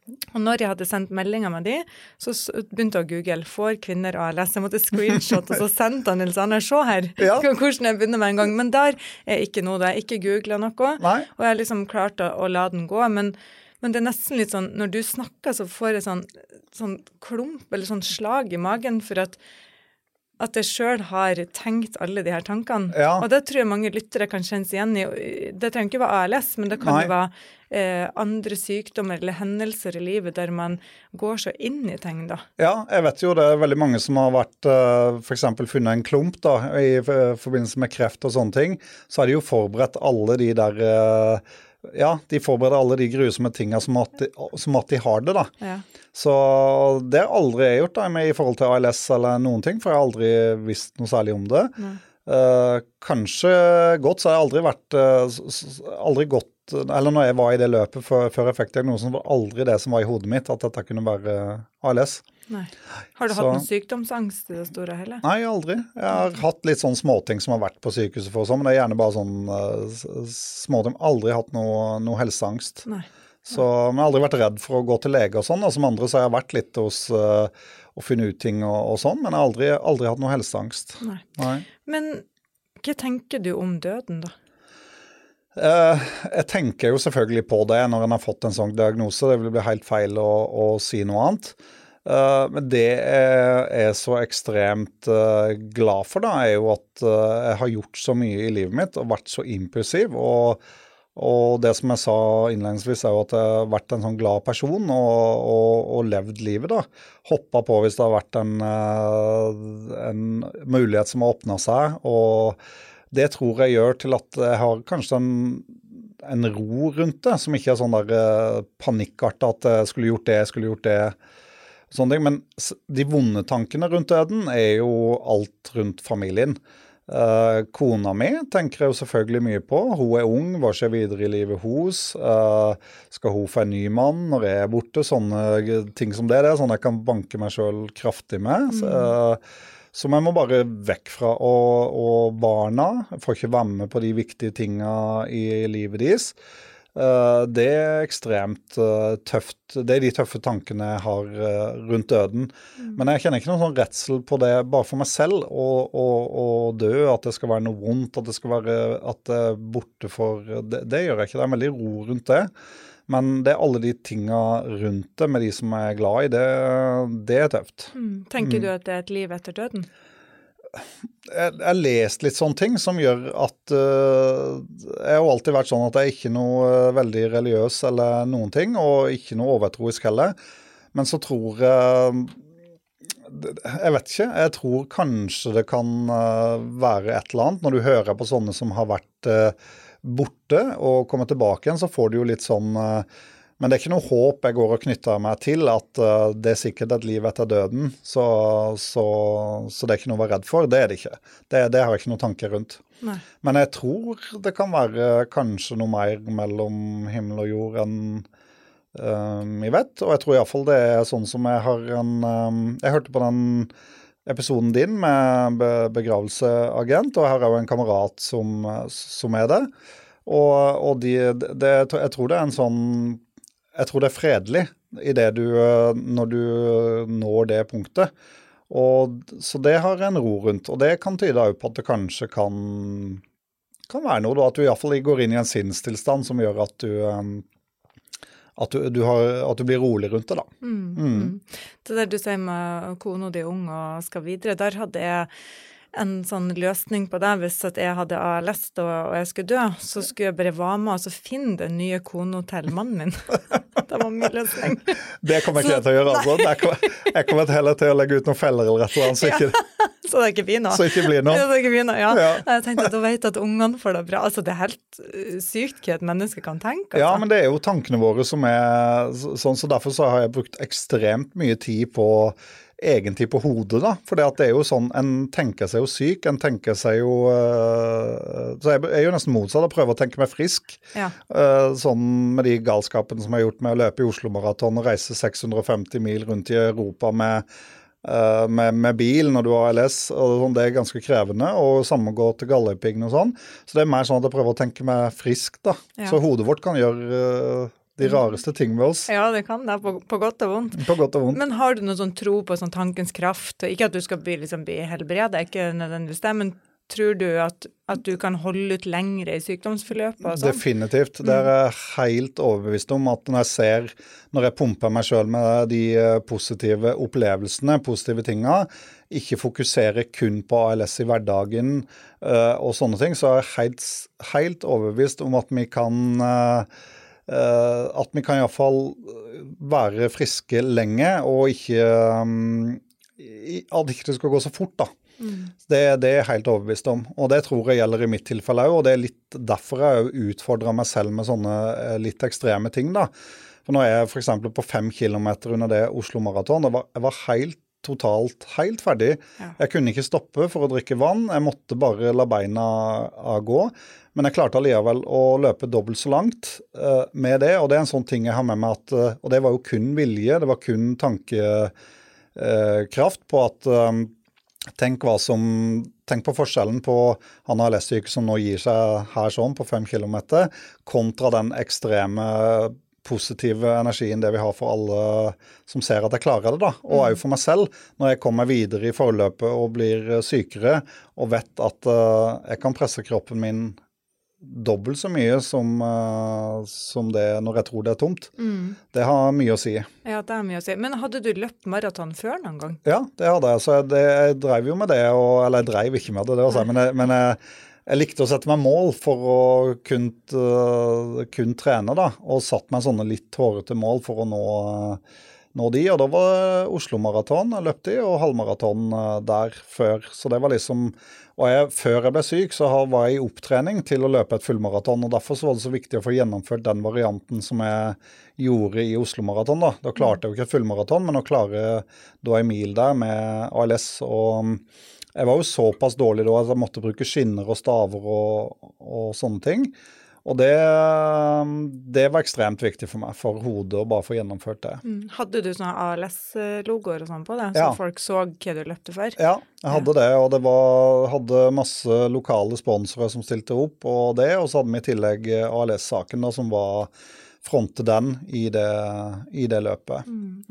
Og når jeg hadde sendt meldinger med de, så begynte jeg å google, får kvinner ALS? Jeg måtte screenshot, og så sendte han Nils Arne, se her, hvordan jeg begynner med en gang. Men der ikke noe, da jeg ikke googlet noe, og jeg liksom klarte å la den gå, men det nesten litt sånn, når du snakker, så får jeg sånn klump, eller sånn slag i magen, for at jeg selv har tenkt alle de her tankene. Og det tror jeg mange lyttere kan kjenne seg igjen i. Det trenger ikke være ALS, men det kan jo være andre sykdommer eller hendelser i livet der man går så inn i ting da. Ja, jeg vet jo det veldig mange som har vært for eksempel funnet en klump da, i forbindelse med kreft og sånne ting. Så har de jo forberedt alle de der de forbereder alle de grusomme tingene som at de har det da. Så det har aldri jeg gjort da, med i forhold til ALS eller noen ting, for jeg har aldri visst noe særlig om det. Kanskje godt, så har jeg aldri gått, eller når jeg var i det løpet før jeg fikk diagnosen, var aldri det som var i hodet mitt, at dette kunne være ALS. Nei. Har du hatt noen sykdomsangst i det store hele? Nei, aldri. Jeg har hatt litt sånn småting som har vært på sykehuset for sånn, men det er gjerne bare sånn småting. Aldri hatt noe helseangst. Nei. Så jeg har aldri vært redd for å gå til lege og sånn, og som andre så har jeg vært litt hos å finne ut ting og sånn, men jeg har aldri hatt noe helseangst. Nei. Men hva tenker du om døden da? Jeg tenker jo selvfølgelig på det når en har fått en sånn diagnose. Det vil bli helt feil å si noe annet. Men det jeg er så ekstremt glad for da, er jo at jeg har gjort så mye i livet mitt og vært så impulsiv, og det som jeg sa innledningsvis er jo at jeg har vært en sånn glad person og levd livet da. Hoppet på hvis det har vært en mulighet som har åpnet seg, og det tror jeg gjør til at jeg har kanskje en ro rundt det, som ikke er sånn der panikkart at jeg skulle gjort det, sånne ting. Men de vonde tankene rundt døden er jo alt rundt familien. Kona mi tenker jeg jo selvfølgelig mye på. Hun er ung, hva skjer videre i livet hos? Skal hun få en ny mann når jeg er borte? Sånne ting som det er sånn jeg kan banke meg selv kraftig med. Så man må bare vekk fra, og barna får ikke være med på de viktige tingene i livet deres. Det er ekstremt tøft. Det er de tøffe tankene jeg har rundt døden. Men jeg kjenner ikke noen sånn redsel på det bare for meg selv å dø, at det skal være noe vondt, at det skal være at det er borte for det gjør jeg ikke. Det er veldig ro rundt det. Men det er alle de tingene rundt det med de som er glad i, det er tøft. Tenker du at det er et liv etter døden? Jeg har lest litt sånne ting som gjør at jeg har alltid vært sånn at jeg er ikke noe veldig religiøs eller noen ting, og ikke noe overtroisk heller. Men så tror jeg vet ikke, jeg tror kanskje det kan være et eller annet når du hører på sånne som har vært borte og kommer tilbake igjen, så får du jo litt sånn, men det er ikke noe håp jeg går og knytter meg til at det er sikkert et liv etter døden, så det er ikke noe å være redd for, det er det ikke. Det har jeg ikke noen tanker rundt. Nei. Men jeg tror det kan være kanskje noe mer mellom himmel og jord enn jeg vet, og jeg tror i hvert fall det er sånn som jeg hørte på den episoden din med begravelseagent, og her er jo en kamerat som er det, og jeg tror det er en sånn, jeg tror det er fredelig i det når du når det punktet, og så det har en ro rundt, og det kan tyde på at det kanskje kan være noe da, at du i hvert fall går inn i en sinnstilstand som gjør at du blir rolig rundt det da. Det der du sier med kona di ung og skal videre, der hadde jeg en sånn løsning på det. Hvis at jeg hadde ALS og jeg skulle dø, så skulle jeg bare være med og så finne den nye kona til mannen min. Det var min løsning. Det kommer jeg ikke til å gjøre, altså. Jeg kommer heller til å legge ut noen feller eller rett og annet, så det ikke blir noe. Så ikke blir noe. Så det ikke blir noe, ja. Jeg tenkte at du vet at ungene får det bra. Altså, det er helt sykt hva et menneske kan tenke. Altså. Ja, men det er jo tankene våre som er sånn, så derfor så har jeg brukt ekstremt mye tid på egentlig på hodet da, for det er jo sånn, en tenker seg jo syk, en tenker seg jo, så jeg er jo nesten motsatt å prøve å tenke meg frisk, sånn med de galskapene som jeg har gjort med å løpe i Oslo-maraton og reise 650 mil rundt i Europa med bil når du har ALS, og sånn, det er ganske krevende, og samme gå til Galdhøpiggen og sånn, så det er mer sånn at jeg prøver å tenke meg frisk da, så hodet vårt kan gjøre de rareste ting med oss. Ja, det kan det, på godt og vondt. På godt og vondt. Men har du noen sånn tro på sånn tankens kraft? Ikke at du skal bli helbredet, ikke nødvendigvis det, men tror du at du kan holde ut lengre i sykdomsforløpet og sånn? Definitivt. Det er jeg helt overbevist om at når jeg pumper meg selv med de positive opplevelsene, positive tingene, ikke fokuserer kun på ALS i hverdagen og sånne ting, så er jeg helt overbevist om at vi kan i hvert fall være friske lenge, og at ikke det skal gå så fort da. Det er jeg helt overbevist om, og det tror jeg gjelder i mitt tilfelle også, og det er litt derfor jeg utfordrer meg selv med sånne litt ekstreme ting da. For nå er jeg for eksempel på 5 kilometer under det Oslo Maraton, jeg var totalt helt ferdig. Ja. Jeg kunne ikke stoppe for å drikke vann, jeg måtte bare la beina gå, men jeg klarte allikevel å løpe dobbelt så langt med det, og det er en sånn ting jeg har med meg og det var jo kun vilje, det var kun tankekraft på at tenk på forskjellen på han ALS-syke som nå gir seg her sånn på 5 kilometer, kontra den ekstreme positive energien det vi har for alle som ser at jeg klarer det da, og også for meg selv, når jeg kommer videre i forløpet og blir sykere, og vet at jeg kan presse kroppen min dobbelt så mye som det når jeg tror det er tomt. Det har mye å si. Ja, det har mye å si. Men hadde du løpt maraton før noen gang? Ja, det hadde jeg. Så jeg drev jo med det, eller jeg drev ikke med det også, men jeg likte å sette meg mål for å kun trene da, og satt meg sånne litt hårete mål for å nå de, og da var Oslo Maraton, jeg løpte og halvmaraton der før, så det var liksom, og før jeg ble syk så var jeg i opptrening til å løpe et fullmaraton, og derfor så var det så viktig å få gjennomført den varianten som jeg gjorde i Oslo Maraton da. Da klarte jeg jo ikke et fullmaraton, men å klare da en mil der med ALS, og jeg var jo såpass dårlig da at jeg måtte bruke skinner og staver og sånne ting. Og det var ekstremt viktig for meg, for hodet, å bare få gjennomført det. Hadde du sånne ALS-logoer og sånn på det, så folk så hva du løpte for? Ja, jeg hadde det, og hadde masse lokale sponsorer som stilte opp, og så hadde vi i tillegg ALS-saken da, som var frontet den i det løpet.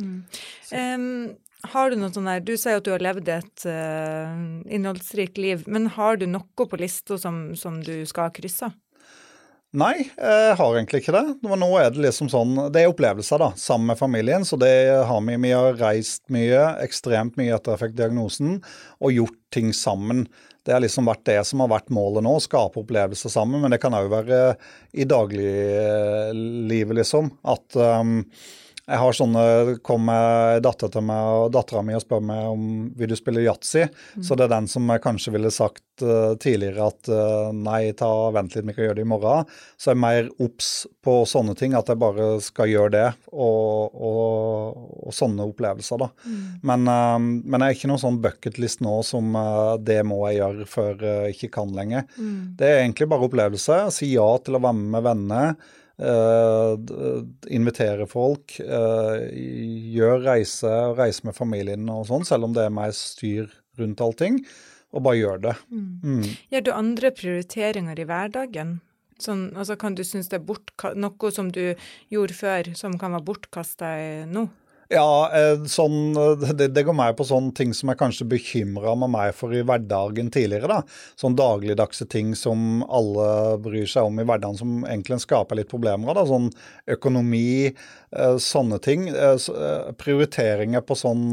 Har du noe sånn der, du sier at du har levd et innholdsrikt liv, men har du noe på lista som du skal krysse? Nei, jeg har egentlig ikke det. Nå er det liksom sånn, det er opplevelser da, sammen med familien, så det har vi har reist mye, ekstremt mye etter jeg fikk diagnosen, og gjort ting sammen. Det har liksom vært det som har vært målet nå, skape opplevelser sammen, men det kan også være i dagliglivet liksom, at jeg har kommer datter til meg og datteren min og spør meg om vil du spille Yatzy, så det er den som jeg kanskje ville sagt tidligere at nei, vent litt, vi kan gjøre det i morgen. Så jeg mer obs på sånne ting, at jeg bare skal gjøre det, og sånne opplevelser da. Men jeg er ikke noen sånn bucketlist nå som det må jeg gjøre før jeg ikke kan lenger. Det er egentlig bare opplevelse, si ja til å være med venner, invitere folk, gjør reise med familien og sånn, selv om det er mer styr rundt allting, og bare gjør det. Gjør du andre prioriteringer i hverdagen? Sånn, altså kan du synes det er noe som du gjorde før, som kan være bortkastet nå? Ja, det går meg på sånne ting som jeg kanskje bekymrer meg for i hverdagen tidligere da. Sånn dagligdagse ting som alle bryr seg om i hverdagen som egentlig skaper litt problemer da. Sånn økonomi, sånne ting. Prioriteringer på sånn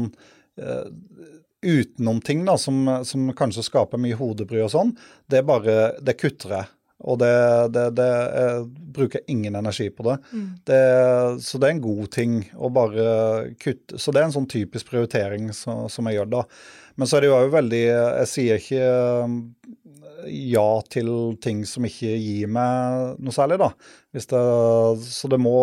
utenom ting da, som kanskje skaper mye hodebry og sånn. Det kutter jeg. Og det bruker ingen energi på det. Så det er en god ting å bare kutte. Så det er en sånn typisk prioritering som jeg gjør da. Men så er det jo veldig, jeg sier ikke ja til ting som ikke gir meg noe særlig da. Så det må...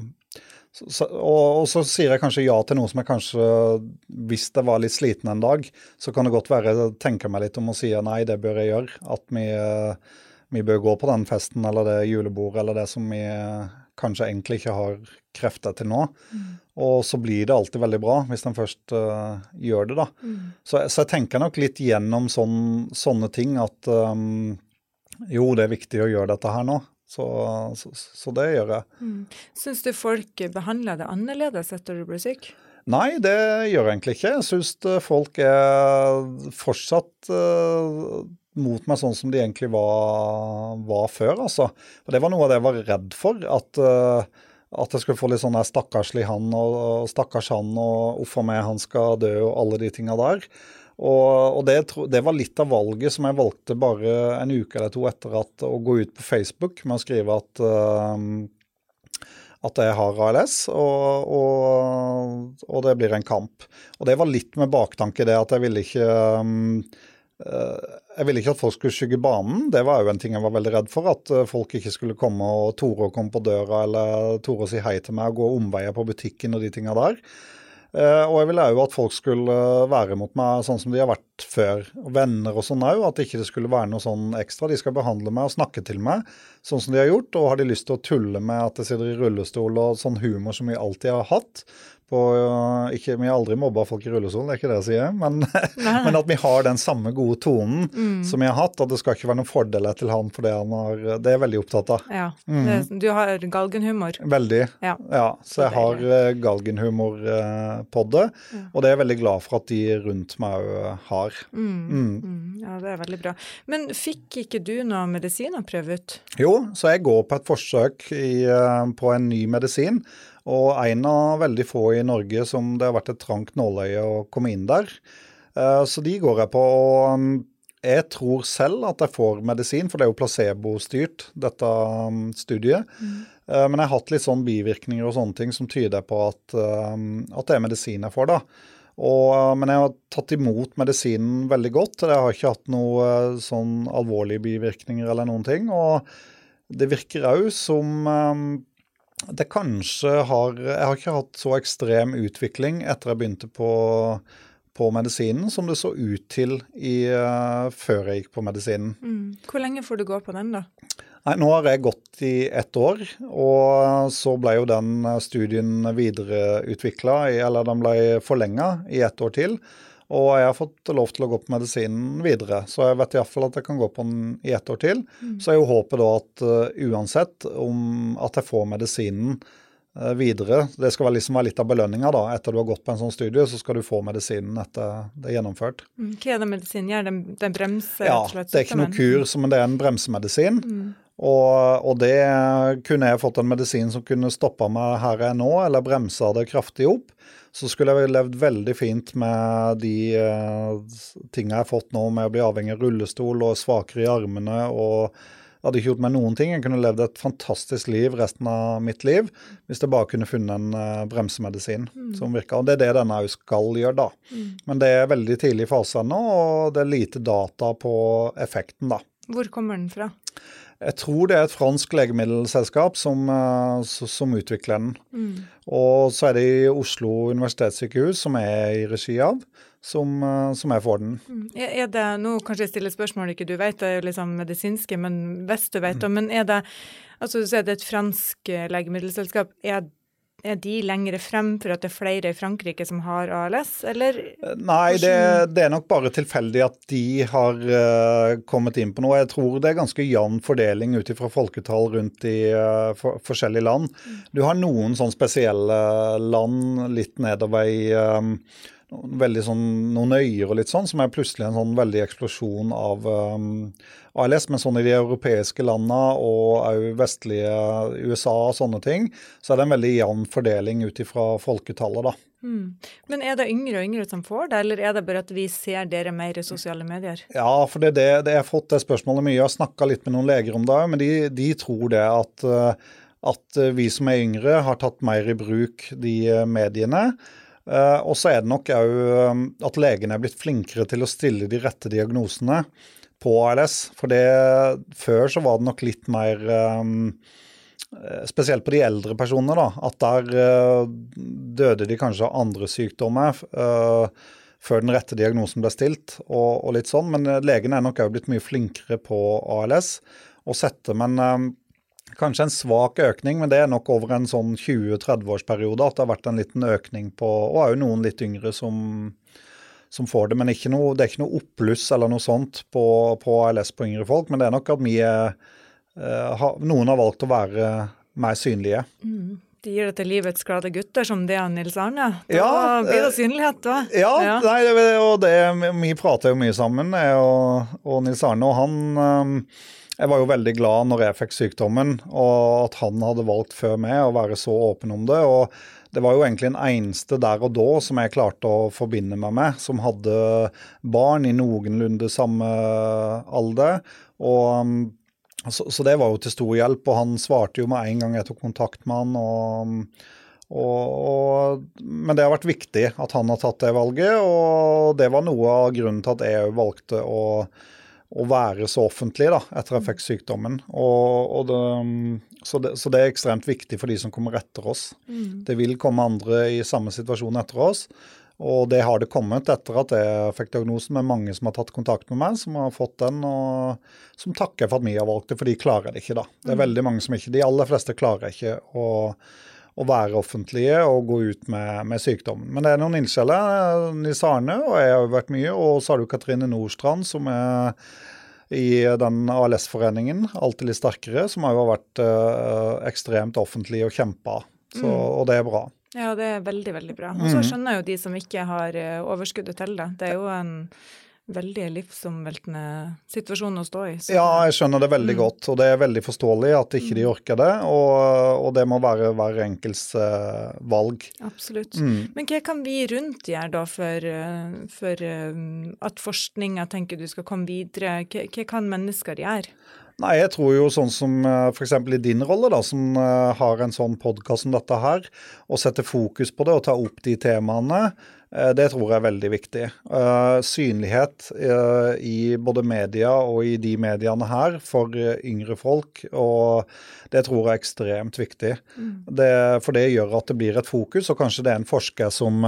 Og så sier jeg kanskje ja til noe som jeg kanskje, hvis det var litt sliten en dag, så kan det godt være, tenker meg litt om å si nei, det bør jeg gjøre. At vi bør gå på den festen, eller det julebordet, eller det som vi kanskje egentlig ikke har krefter til nå. Og så blir det alltid veldig bra, hvis den først gjør det da. Så jeg tenker nok litt gjennom sånne ting, at jo, det er viktig å gjøre dette her nå. Så det gjør jeg. Synes du folk behandler det annerledes etter du ble syk? Nei, det gjør jeg egentlig ikke. Jeg synes folk fortsatt mot meg sånn som de egentlig var før, altså. Og det var noe av det jeg var redd for, at jeg skulle få litt sånn der stakkarslig han, og stakkars han, og uffa meg, han skal dø, og alle de tingene der. Og det var litt av valget som jeg valgte bare en uke eller to etter å gå ut på Facebook med å skrive at jeg har ALS, og det blir en kamp. Og det var litt med baktanke det at jeg ville ikke at folk skulle skygge banen. Det var jo en ting jeg var veldig redd for, at folk ikke skulle komme og tore å komme på døra, eller tore å si hei til meg og gå omveier på butikken og de tingene der. Og jeg ville jo at folk skulle være mot meg sånn som de har vært før. Og venner og sånn også, at ikke det skulle være noe sånn ekstra. De skal behandle meg og snakke til meg sånn som de har gjort, og har de lyst til å tulle med at jeg sitter i rullestol og sånn humor som vi alltid har hatt. Vi har aldri mobbet folk i rullestol, det ikke det jeg sier, men at vi har den samme gode tonen som vi har hatt, at det skal ikke være noen fordeler til han for det det er jeg veldig opptatt av. Ja, du har galgenhumor. Veldig, ja, så jeg har galgenhumor på det, og det er jeg veldig glad for at de rundt meg har. Ja, det er veldig bra. Men fikk ikke du noe medisin å prøve ut? Jo, så jeg går på et forsøk på en ny medisin, og en av veldig få i Norge som det har vært et trangt nåløye å komme inn der. Så de går jeg på, og jeg tror selv at jeg får medisin, for det er jo placebo-styrt, dette studiet. Men jeg har hatt litt sånn bivirkninger og sånne ting som tyder på at det er medisin jeg får da. Men jeg har tatt imot medisinen veldig godt. Jeg har ikke hatt noe sånn alvorlige bivirkninger eller noen ting, og det virker også som det kanskje jeg har ikke hatt så ekstrem utvikling etter jeg begynte på medisinen som det så ut til før jeg gikk på medisinen. Hvor lenge får du gå på den da? Nei, nå har jeg gått i 1 år, og så ble jo den studien videreutviklet, eller den ble forlenget i 1 år til, og jeg har fått lov til å gå på medisinen videre, så jeg vet i hvert fall at jeg kan gå på den i 1 år til. Så er jo håpet da at uansett om at jeg får medisinen videre, det skal liksom være litt av belønninga da, etter du har gått på en sånn studie, så skal du få medisinen etter det er gjennomført. Hva er det medisinen gjør? Den bremser? Ja, det er ikke noe kur, men det er en bremsemedisin, og det kunne jeg fått en medisin som kunne stoppe meg her jeg nå, eller bremse det kraftig opp, så skulle jeg levd veldig fint med de tingene jeg har fått nå, med å bli avhengig av rullestol og svakere i armene, og jeg hadde ikke gjort meg noen ting. Jeg kunne levd et fantastisk liv resten av mitt liv, hvis jeg bare kunne funnet en bremsemedisin som virker. Og det er det denne også skal gjøre da. Men det er veldig tidlig i fasen nå, og det er lite data på effekten da. Hvor kommer den fra? Jeg tror det er et fransk legemiddelselskap som utvikler den. Og så er det i Oslo universitetssykehus, som er i regi av, som jeg får den. Er det, nå kanskje jeg stiller spørsmål ikke du vet, det er jo liksom medisinske, men hvis du vet det, men er det, altså du sier det er et fransk legemiddelselskap, er de lengre frem for at det er flere i Frankrike som har ALS, eller? Nei, det er nok bare tilfeldig at de har kommet inn på noe. Jeg tror det er ganske jevn fordeling ut fra folketall rundt i forskjellige land. Du har noen sånn spesielle land litt nedover i veldig sånn, noen øyer og litt sånn, som er plutselig en sånn veldig eksplosjon av ALS, men sånn i de europeiske landene og også vestlige USA og sånne ting, så er det en veldig jevn fordeling ut fra folketallet da. Men er det yngre og yngre som får det, eller er det bare at vi ser dere mer i sosiale medier? Ja, for det jeg har fått det spørsmålet mye, jeg har snakket litt med noen leger om det, men de tror det at vi som er yngre har tatt mer i bruk de mediene, og så er det nok også at legene er blitt flinkere til å stille de rette diagnosene på ALS, for før så var det nok litt mer, spesielt på de eldre personene da, at der døde de kanskje av andre sykdommer før den rette diagnosen ble stilt, og litt sånn, men legene er nok også blitt mye flinkere på ALS å sette, men kanskje en svak økning, men det er nok over en sånn 20-30 årsperiode at det har vært en liten økning på, og også noen litt yngre som får det, men det er ikke noe oppbluss eller noe sånt på ALS på yngre folk, men det er nok at vi noen har valgt å være mer synlige. De gir det til livets glade gutter, som det Nils Arne. Da Ja, blir det synlighet, da. Ja. Nei, og vi prater jo mye sammen, jeg og Nils Arne, og han... Jeg var jo veldig glad når jeg fikk sykdommen, og at han hadde valgt før meg å være så åpen om det, og det var jo egentlig den eneste der og da som jeg klarte å forbinde meg, som hadde barn i noenlunde samme alder, og så det var jo til stor hjelp, og han svarte jo med en gang jeg tok kontakt med han, men det har vært viktig at han har tatt det valget, og det var noe av grunnen til at jeg valgte å være så offentlig da, etter jeg fikk sykdommen. Så det er ekstremt viktig for de som kommer etter oss. Det vil komme andre i samme situasjon etter oss, og det har det kommet etter at jeg fikk diagnosen, med mange som har tatt kontakt med meg, som har fått den, og som takker for at vi har valgt det, for de klarer det ikke da. Det er veldig mange som ikke, de aller fleste klarer ikke å være offentlige og gå ut med sykdommen. Men det er noen ildsjeler, Nils Arne, og jeg har jo vært mye, og så har du Katrine Nordstrand, som er i den ALS-foreningen, Alltid litt sterkere, som har jo vært ekstremt offentlig og kjempet, og det er bra. Ja, det er veldig, veldig bra. Og så skjønner jo de som ikke har overskuddet til det. Det er jo en veldig livsomveltende situasjon å stå i. Så. Ja, jeg skjønner det veldig godt, og det er veldig forståelig at ikke de orker det, og det må være hver enkelts valg. Absolutt. Men hva kan vi rundt gjøre da for at forskning, jeg tenker du skal komme videre? Hva kan mennesker gjøre? Nei, jeg tror jo sånn som for eksempel i din rolle da, som har en sånn podcast som dette her, og setter fokus på det og tar opp de temaene, det tror jeg er veldig viktig. Synlighet i både media og i de mediene her for yngre folk, og det tror jeg er ekstremt viktig. For det gjør at det blir et fokus, og kanskje det er en forsker som,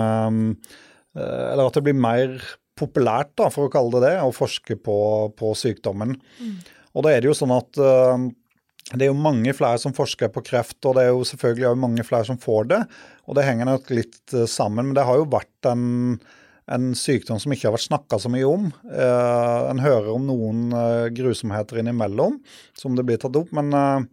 eller at det blir mer populært da, for å kalle det det, å forske på sykdommen. Og da er det jo sånn at det er jo mange flere som forsker på kreft, og det er jo selvfølgelig også mange flere som får det, og det henger nok litt sammen, men det har jo vært en sykdom som ikke har vært snakket så mye om. En hører om noen grusomheter innimellom, som det blir tatt opp, men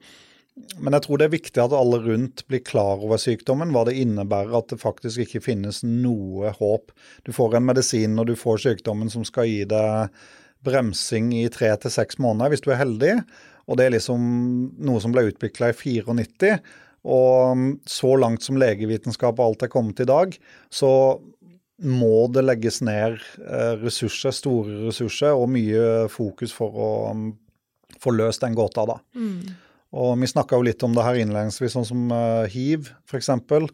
jeg tror det er viktig at alle rundt blir klar over sykdommen, hva det innebærer at det faktisk ikke finnes noe håp. Du får en medisin når du får sykdommen som skal gi deg bremsing i 3 til 6 måneder hvis du er heldig, og det er liksom noe som ble utviklet i 94, og så langt som legevitenskap og alt er kommet i dag, så må det legges ned ressurser, store ressurser, og mye fokus for å få løst den gåta da. Og vi snakket jo litt om det her innledningsvis, sånn som HIV for eksempel,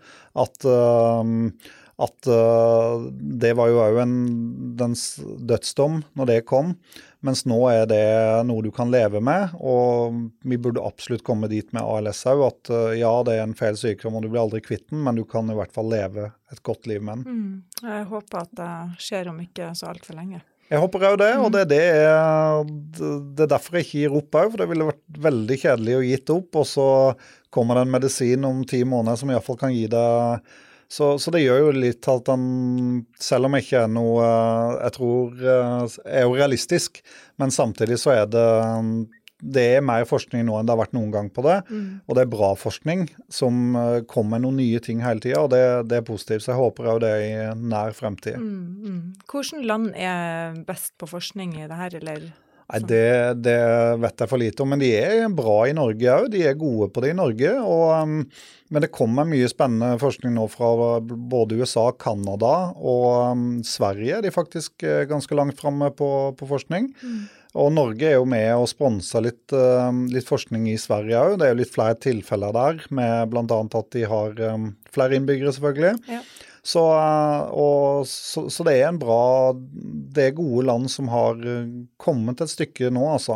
at det var jo også den dødsdom når det kom, mens nå er det noe du kan leve med, og vi burde absolutt komme dit med ALS også, at ja, det er en feil sykdom, og du blir aldri kvitt den, men du kan i hvert fall leve et godt liv med den. Jeg håper at det skjer om ikke så alt for lenge. Jeg håper også det, og det er derfor jeg ikke gir opp også, for det ville vært veldig kjedelig å gitt opp, og så kommer det en medisin om 10 måneder som i hvert fall kan gi deg. Så det gjør jo litt at selv om jeg ikke er noe, jeg tror er jo realistisk, men samtidig så er det er mer forskning nå enn det har vært noen gang på det, og det er bra forskning som kommer med noen nye ting hele tiden, og det er positivt, så jeg håper også det i nær fremtid. Hvilke land er best på forskning i det her, eller? Nei, det vet jeg for lite om, men de er bra i Norge også, de er gode på det i Norge, men det kommer mye spennende forskning nå fra både USA, Kanada og Sverige, de er faktisk ganske langt fremme på forskning, og Norge er jo med å sponse litt forskning i Sverige også, det er jo litt flere tilfeller der, med blant annet at de har flere innbyggere selvfølgelig, ja. Så det er det er gode land som har kommet et stykke nå, altså.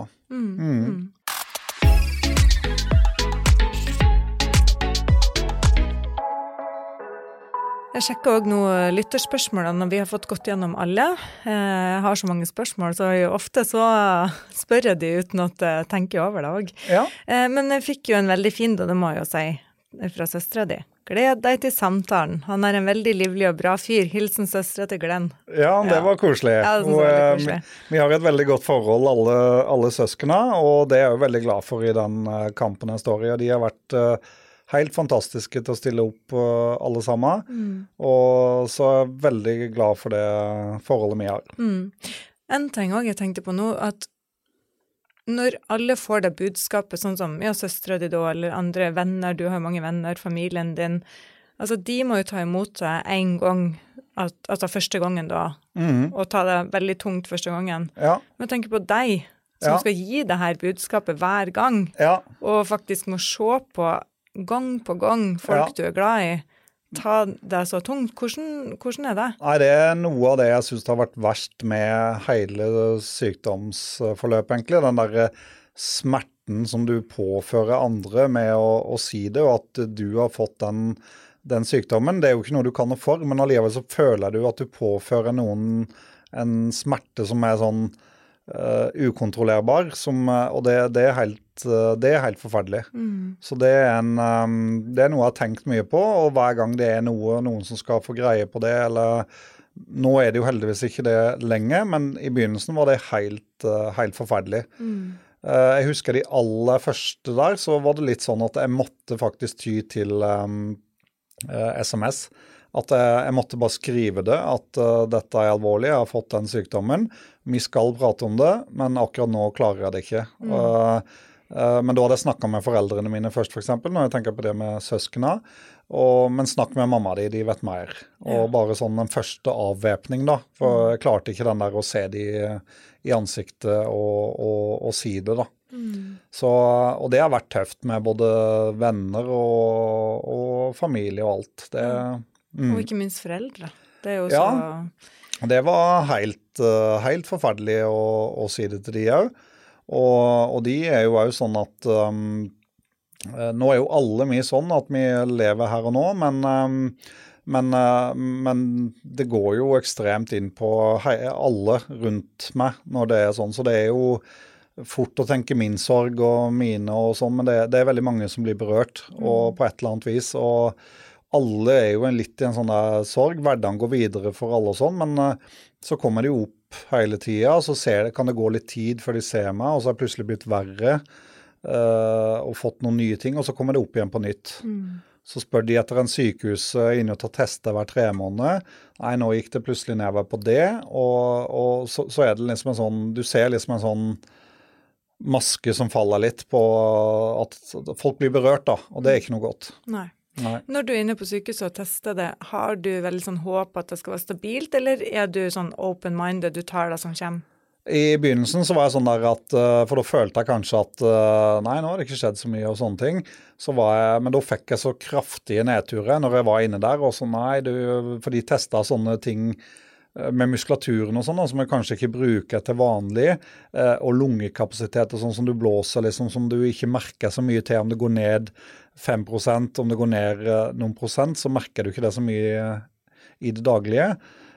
Jeg sjekker også noen lytterspørsmål når vi har fått gått gjennom alle. Jeg har så mange spørsmål, så ofte så spør jeg de uten at jeg tenker over det også. Ja. Men jeg fikk jo en veldig fin, det må jeg jo si, fra søstre di. Gled deg til samtalen. Han er en veldig livlig og bra fyr. Hilsen søstre til Glenn. Ja, det var koselig. Ja, det var veldig koselig. Vi har et veldig godt forhold, alle søskene, og det er jeg jo veldig glad for i den kampen jeg står i. Og de har vært helt fantastiske til å stille opp alle sammen. Og så er jeg veldig glad for det forholdet vi har. En ting også jeg tenkte på nå, at når alle får det budskapet, sånn som søstre di da, eller andre venner, du har mange venner, familien din, altså de må jo ta imot deg en gang, altså første gangen da, og ta det veldig tungt første gangen. Ja. Men tenk på deg, som skal gi det her budskapet hver gang, og faktisk må se på gang folk du er glad i, ta det så tungt. Hvordan er det? Nei, det er noe av det jeg synes har vært verst med hele sykdomsforløpet, egentlig. Den der smerten som du påfører andre med å si det, og at du har fått den sykdommen. Det er jo ikke noe du kan noe for, men alligevel så føler du at du påfører noen en smerte som er sånn ukontrollerbar, og det er helt forferdelig. Så det er noe jeg har tenkt mye på, og hver gang det er noen som skal få greie på det, eller nå er det jo heldigvis ikke det lenge, men i begynnelsen var det helt forferdelig. Jeg husker de aller første der, så var det litt sånn at jeg måtte faktisk ty til SMS, at jeg måtte bare skrive det, at dette er alvorlig, jeg har fått den sykdommen, vi skal prate om det, men akkurat nå klarer jeg det ikke. Men da hadde jeg snakket med foreldrene mine først, for eksempel, når jeg tenker på det med søskene, men snakk med mamma de vet mer. Og bare sånn den første avvæpning da, for jeg klarte ikke den der å se de i ansiktet og si det da. Så, og det har vært tøft med både venner og familie og alt. Og ikke minst foreldre. Det er jo så... Ja, det var helt forferdelig å si det til de også. Og de er jo også sånn at nå er jo alle mye sånn at vi lever her og nå, men det går jo ekstremt inn på alle rundt meg når det er sånn, så det er jo fort å tenke min sorg og mine og sånn, men det er veldig mange som blir berørt, og på et eller annet vis, og alle er jo litt i en sånn der sorg, hverdagen går videre for alle og sånn, men så kommer de opp hele tiden, så kan det gå litt tid før de ser meg, og så har det plutselig blitt verre, og fått noen nye ting, og så kommer det opp igjen på nytt. Så spør de etter en sykehus inne og tar tester hver 3 måneder. Nei, nå gikk det plutselig nedover på det, og så er det liksom en sånn, du ser liksom en sånn maske som faller litt på at folk blir berørt da, og det er ikke noe godt. Nei. Når du er inne på sykehuset og tester det, har du veldig sånn håp at det skal være stabilt, eller er du sånn open-minded, du tar det som kommer? I begynnelsen så var jeg sånn der at, for da følte jeg kanskje at, nei, nå har det ikke skjedd så mye og sånne ting, men da fikk jeg så kraftige nedturer når jeg var inne der, og så nei, for de testet sånne ting med muskulaturen og sånn, som jeg kanskje ikke bruker til vanlig, og lungekapasitet og sånn som du blåser, liksom, som du ikke merker så mye til om det går ned 5%, om det går ned noen prosent, så merker du ikke det så mye i det daglige.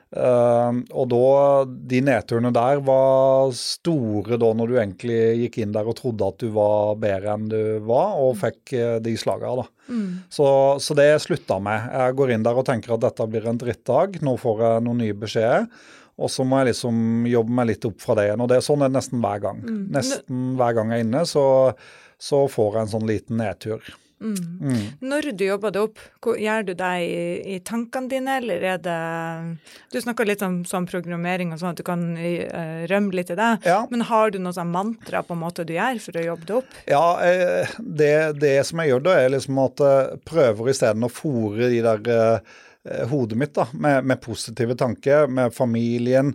Og da, de nedturene der var store da når du egentlig gikk inn der og trodde at du var bedre enn du var, og fikk de slagene da. Så det sluttet med. Jeg går inn der og tenker at dette blir en drittdag, nå får jeg noen nye beskjeder, og så må jeg liksom jobbe meg litt opp fra det igjen, og sånn er det nesten hver gang. Nesten hver gang jeg er inne, så får jeg en sånn liten nedtur. Når du jobber det opp, gjør du det i tankene dine, eller er det, du snakker litt om sånn programmering og sånn, at du kan rømme litt i det, men har du noen sånn mantra på en måte du gjør for å jobbe det opp? Ja, det som jeg gjør da er liksom at jeg prøver i stedet å fôre de der hodet mitt da, med positive tanker, med familien,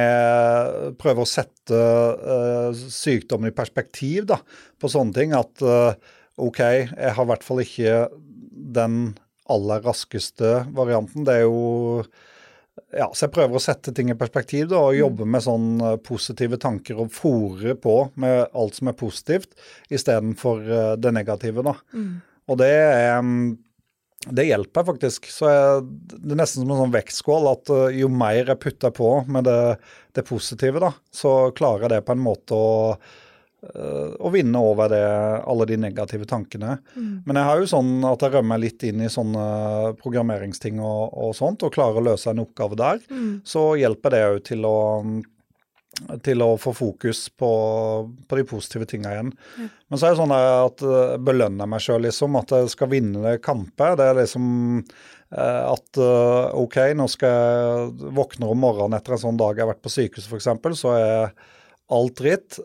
prøve å sette sykdommen i perspektiv da, på sånne ting, at ok, jeg har i hvert fall ikke den aller raskeste varianten, det er jo, ja, så jeg prøver å sette ting i perspektiv da, og jobbe med sånn positive tanker og fôre på med alt som er positivt, i stedet for det negative da. Og det hjelper faktisk, så det er nesten som en sånn vektskål, at jo mer jeg putter på med det positive da, så klarer jeg det på en måte å vinne over det, alle de negative tankene. Men jeg har jo sånn at jeg rømmer litt inn i sånne programmeringsting og sånt, og klarer å løse en oppgave der, så hjelper det jo til å få fokus på de positive tingene igjen. Men så er det sånn at jeg belønner meg selv liksom, at jeg skal vinne kamper. Det er liksom at ok, nå skal jeg våkne om morgenen etter en sånn dag jeg har vært på sykehus for eksempel, så er alt dritt.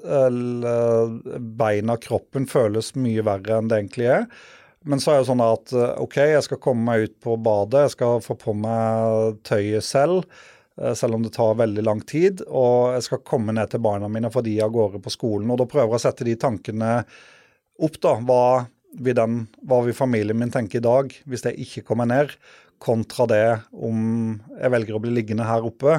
Beina, kroppen føles mye verre enn det egentlig er. Men så er det sånn at ok, jeg skal komme meg ut på badet, jeg skal få på meg tøyet selv om det tar veldig lang tid, og jeg skal komme ned til barna mine for de av gårde på skolen, og da prøver jeg å sette de tankene opp da, hva vil familien min tenke i dag hvis jeg ikke kommer ned, kontra det om jeg velger å bli liggende her oppe,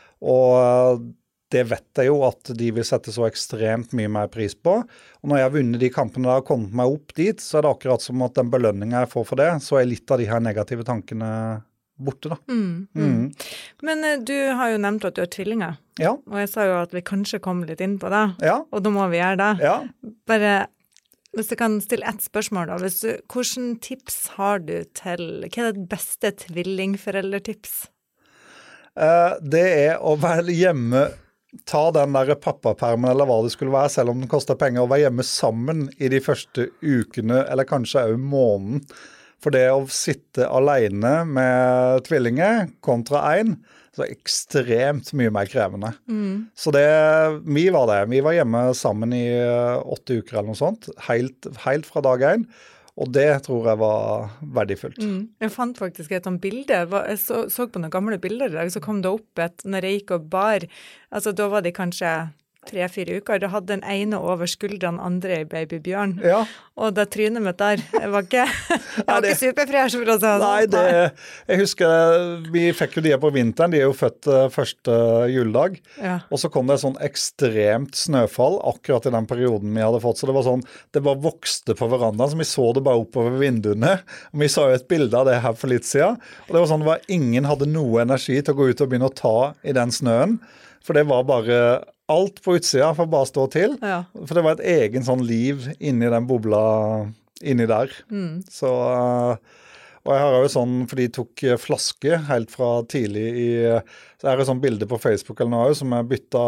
og det vet jeg jo at de vil sette så ekstremt mye mer pris på, og når jeg har vunnet de kampene der og kommet meg opp dit, så er det akkurat som at den belønningen jeg får for det, så er litt av de her negative tankene borte da. Men du har jo nevnt at du har tvillinger. Ja. Og jeg sa jo at vi kanskje kommer litt inn på det. Ja. Og da må vi gjøre det. Ja. Bare, hvis jeg kan stille ett spørsmål da. Hvordan tips har du til, hva er det beste tvillingforeldretips? Det er å være hjemme, ta den der pappapermen eller hva det skulle være, selv om den koster penger, og være hjemme sammen i de første ukene, eller kanskje også måneden. For det å sitte alene med tvillinger kontra en, så er ekstremt mye mer krevende. Så vi var hjemme sammen i 8 uker eller noe sånt, helt fra dag 1, og det tror jeg var verdifullt. Jeg fant faktisk et sånt bilde, jeg så på noen gamle bilder i dag, så kom det opp når jeg gikk og bar, altså da var de kanskje 3-4 uker, da hadde den ene over skuldrene, andre i babybjørn. Ja. Og da trynet mitt der, jeg var ikke superfresh for å si det. Nei, jeg husker, vi fikk jo de på vinteren, de er jo født første juledag, og så kom det sånn ekstremt snøfall akkurat i den perioden vi hadde fått, så det var sånn, det bare vokste på verandaen, så vi så det bare oppover vinduene, og vi så jo et bilde av det her for litt siden, og det var sånn, ingen hadde noe energi til å gå ut og begynne å ta i den snøen, for det var bare alt på utsida for bare å stå til. Ja. For det var et egen sånn liv inni den bobla inni der. Så, og jeg har jo sånn, for de tok flaske helt fra tidlig så er det sånn bilde på Facebook eller noe som jeg bytta,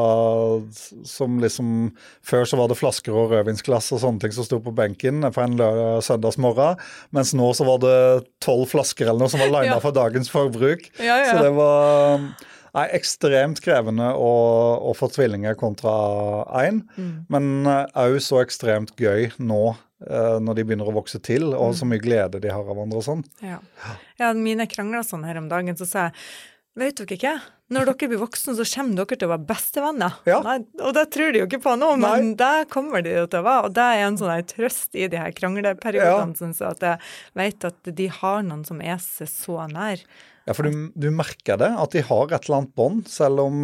som liksom, før så var det flasker og rødvinsglass og sånne ting som stod på benken på en søndagsmorgen, mens nå så var det 12 flasker eller noe som var linet for dagens forbruk. Så det var ekstremt krevende å få tvillinger kontra en, men også så ekstremt gøy nå når de begynner å vokse til, og så mye glede de har av hverandre og sånn. Ja, mine krangler sånn her om dagen, så sa jeg, vet dere ikke? Når dere blir voksne, så kommer dere til å være bestevenner. Nei, og det tror de jo ikke på nå, men det kommer de til å være, og det er en sånn trøst i de her krangleperiodene, sånn at jeg vet at de har noen som er seg så nær. Ja, for du merker det, at de har et eller annet bånd, selv om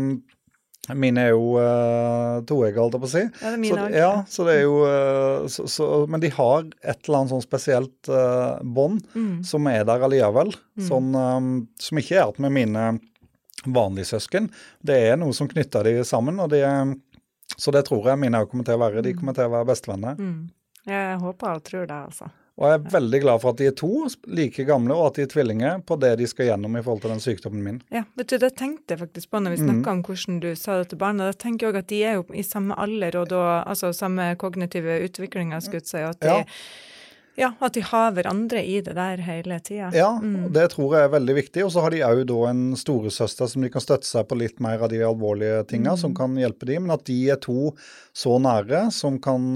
mine er jo toegg, holdt jeg på å si. Ja, det er mine også. Så det er jo, men de har et eller annet sånn spesielt bånd som er der alligevel, sånn, som ikke er med mine vanlige søsken. Det er noe som knytter de sammen, og så det tror jeg mine også kommer til å være. De kommer til å være bestevenner. Jeg håper og tror det, altså. Og jeg er veldig glad for at de er 2 like gamle, og at de er tvillinger på det de skal gjennom i forhold til den sykdommen min. Ja, vet du, det tenkte jeg faktisk på når vi snakket om hvordan du sa det til barna. Da tenker jeg også at de er jo i samme alder, og da, altså samme kognitive utvikling, jeg skulle si, at at de har hverandre i det der hele tiden. Ja, det tror jeg er veldig viktig, og så har de jo da en storesøster som de kan støtte seg på litt mer av de alvorlige tingene, som kan hjelpe dem, men at de er 2 så nære, som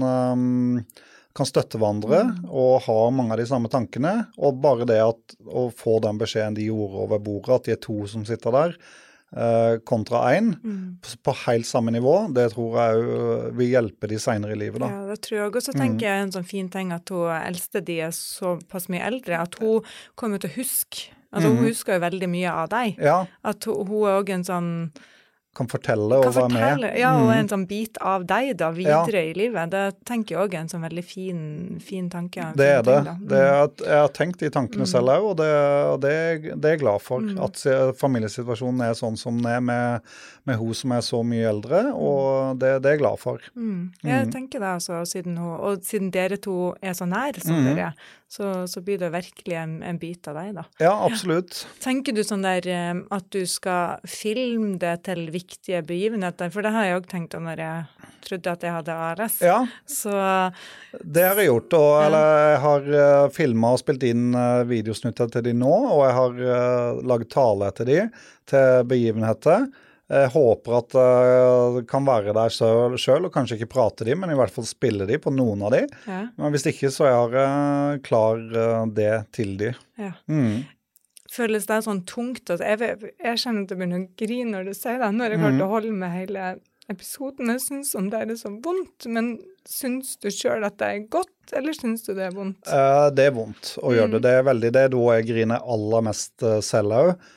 kan støtte hverandre og ha mange av de samme tankene, og bare det å få den beskjeden de gjorde over bordet, at de er 2 som sitter der, kontra 1, på helt samme nivå, det tror jeg vil hjelpe de senere i livet da. Ja, det tror jeg også. Så tenker jeg en sånn fin ting at hun eldste, de er såpass mye eldre, at hun kommer til å huske, altså hun husker jo veldig mye av deg, at hun er også en sånn kan fortelle og være med. Ja, og en sånn bit av deg da, videre i livet. Det tenker jeg også er en sånn veldig fin tanke. Det det. Jeg har tenkt de tankene selv også, og det er jeg glad for. At familiesituasjonen er sånn som den er med hun som er så mye eldre, og det er jeg glad for. Jeg tenker det altså, siden dere to er så nær som dere er, så blir det virkelig en bit av deg da. Ja, absolutt. Tenker du sånn der at du skal filme det til viktige begivenheter? For det har jeg også tenkt når jeg trodde at jeg hadde ALS. Ja, så det har jeg gjort, eller jeg har filmet og spilt inn videosnutter til de nå, og jeg har laget tale til de til begivenheter. Jeg håper at det kan være der selv, og kanskje ikke prate de, men i hvert fall spille de på noen av de. Ja. Men hvis ikke, så jeg har klar det til de. Ja. Føles det sånn tungt? Jeg kjenner at jeg begynner å grine når du sier det, når jeg klarte å holde med hele episoden. Jeg synes om det er så vondt, men synes du selv at det er godt, eller synes du det er vondt? Det er vondt å gjøre det. Det er veldig det, da jeg griner aller mest selv også.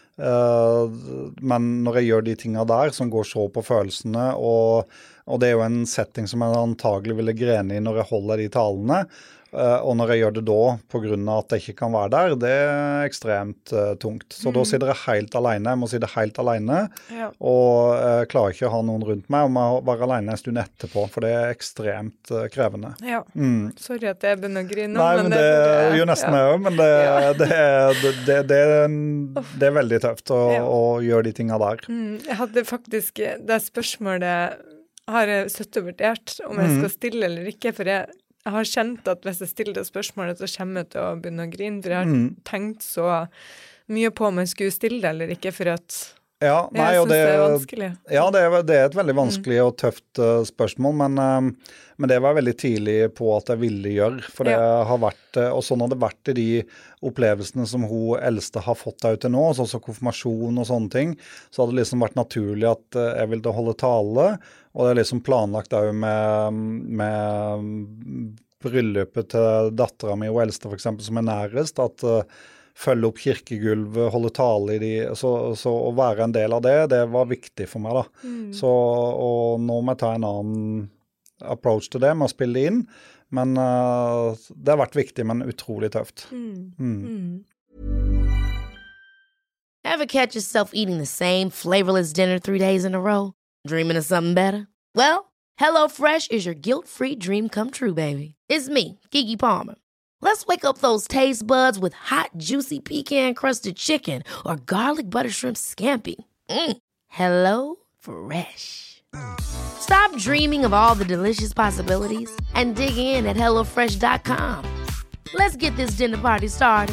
Men når jeg gjør de tingene der som går så på følelsene, og det er jo en setting som jeg antagelig ville grene i når jeg holder de talene, og når jeg gjør det da på grunn av at jeg ikke kan være der, det er ekstremt tungt. Så da sitter jeg helt alene, jeg må sitte helt alene, og jeg klarer ikke å ha noen rundt meg, og må være alene en stund etterpå, for det er ekstremt krevende. Ja, sorry at jeg begynner å grine. Nei, men det gjør nesten jeg også, men det er veldig tøft å gjøre de tingene der. Jeg hadde faktisk, det spørsmålet har jeg vurdert om jeg skal stille eller ikke, for jeg har kjent at hvis jeg stiller det spørsmålet, så kommer jeg til å begynne å grine, for jeg har tenkt så mye på om jeg skulle stille det eller ikke, for at jeg synes det er vanskelig. Ja, det er et veldig vanskelig og tøft spørsmål, men det var veldig tidlig på at jeg ville gjøre, for det har vært, og sånn har det vært i de opplevelsene som hun eldste har fått av til nå, sånn som konfirmasjon og sånne ting, så hadde det liksom vært naturlig at jeg ville holde tale, og det er liksom planlagt også med bryllupet til datteren min og eldste for eksempel, som er nærest, at følge opp kirkegulvet, holde tale i de, så å være en del av det var viktig for meg da. Så, og nå må jeg ta en annen approach til det med å spille inn, men det har vært viktig, men utrolig tøft. Ever catch yourself eating the same flavorless dinner 3 days in a row? Dreaming of something better? Well, HelloFresh is your guilt-free dream come true, baby. It's me, Keke Palmer. Let's wake up those taste buds with hot, juicy pecan-crusted chicken or garlic butter shrimp scampi. Hello Fresh. Stop dreaming of all the delicious possibilities and dig in at HelloFresh.com. Let's get this dinner party started.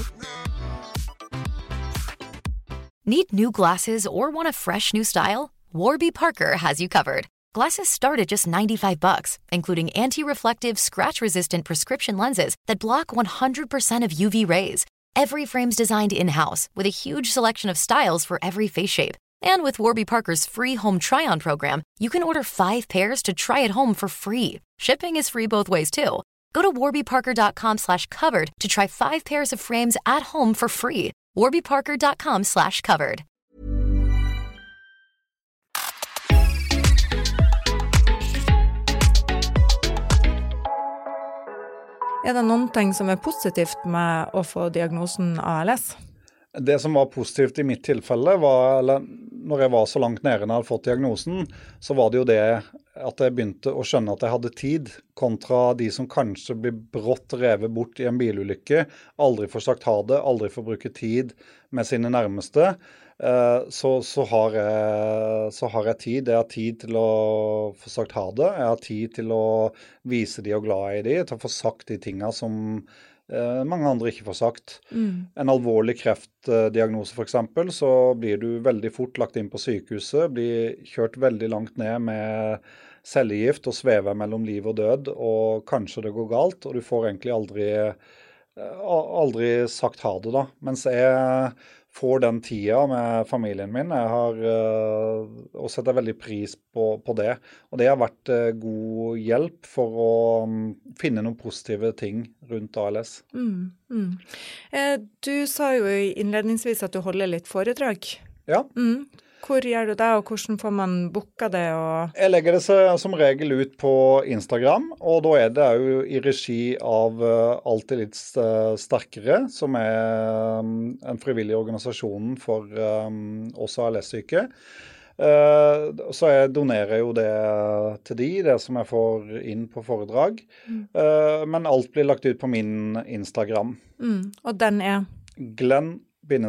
Need new glasses or want a fresh new style? Warby Parker has you covered. Glasses start at just $95, including anti-reflective, scratch-resistant prescription lenses that block 100% of UV rays. Every frame's designed in-house with a huge selection of styles for every face shape. And with Warby Parker's free home try-on program, you can order 5 pairs to try at home for free. Shipping is free both ways, too. Go to warbyparker.com/covered to try 5 pairs of frames at home for free. warbyparker.com/covered. Er det noen ting som er positivt med å få diagnosen ALS? Det som var positivt i mitt tilfelle var, eller når jeg var så langt nede når jeg hadde fått diagnosen, så var det jo det at jeg begynte å skjønne at jeg hadde tid, kontra de som kanskje blir brått revet bort i en bilulykke, aldri får sagt ha det, aldri får bruke tid med sine nærmeste. Så har jeg tid. Jeg har tid til å få sagt ha det. Jeg har tid til å vise de og glad i de, til å få sagt de tingene som mange andre ikke får sagt. En alvorlig kreftdiagnose for eksempel, så blir du veldig fort lagt inn på sykehuset, blir kjørt veldig langt ned med cellegift og svever mellom liv og død, og kanskje det går galt, og du får egentlig aldri sagt ha det da. Mens jeg får den tida med familien min. Jeg har og setter veldig pris på det. Og det har vært god hjelp for å finne noen positive ting rundt ALS. Du sa jo innledningsvis at du holder litt foredrag. Ja. Hvor gjør du det, og hvordan får man booka det? Jeg legger det som regel ut på Instagram, og da det jo i regi av Alltid litt sterkere, som en frivillig organisasjon for oss ALS-syke. Så jeg donerer jo det til det som jeg får inn på foredrag. Men alt blir lagt ut på min Instagram. Og den Glenn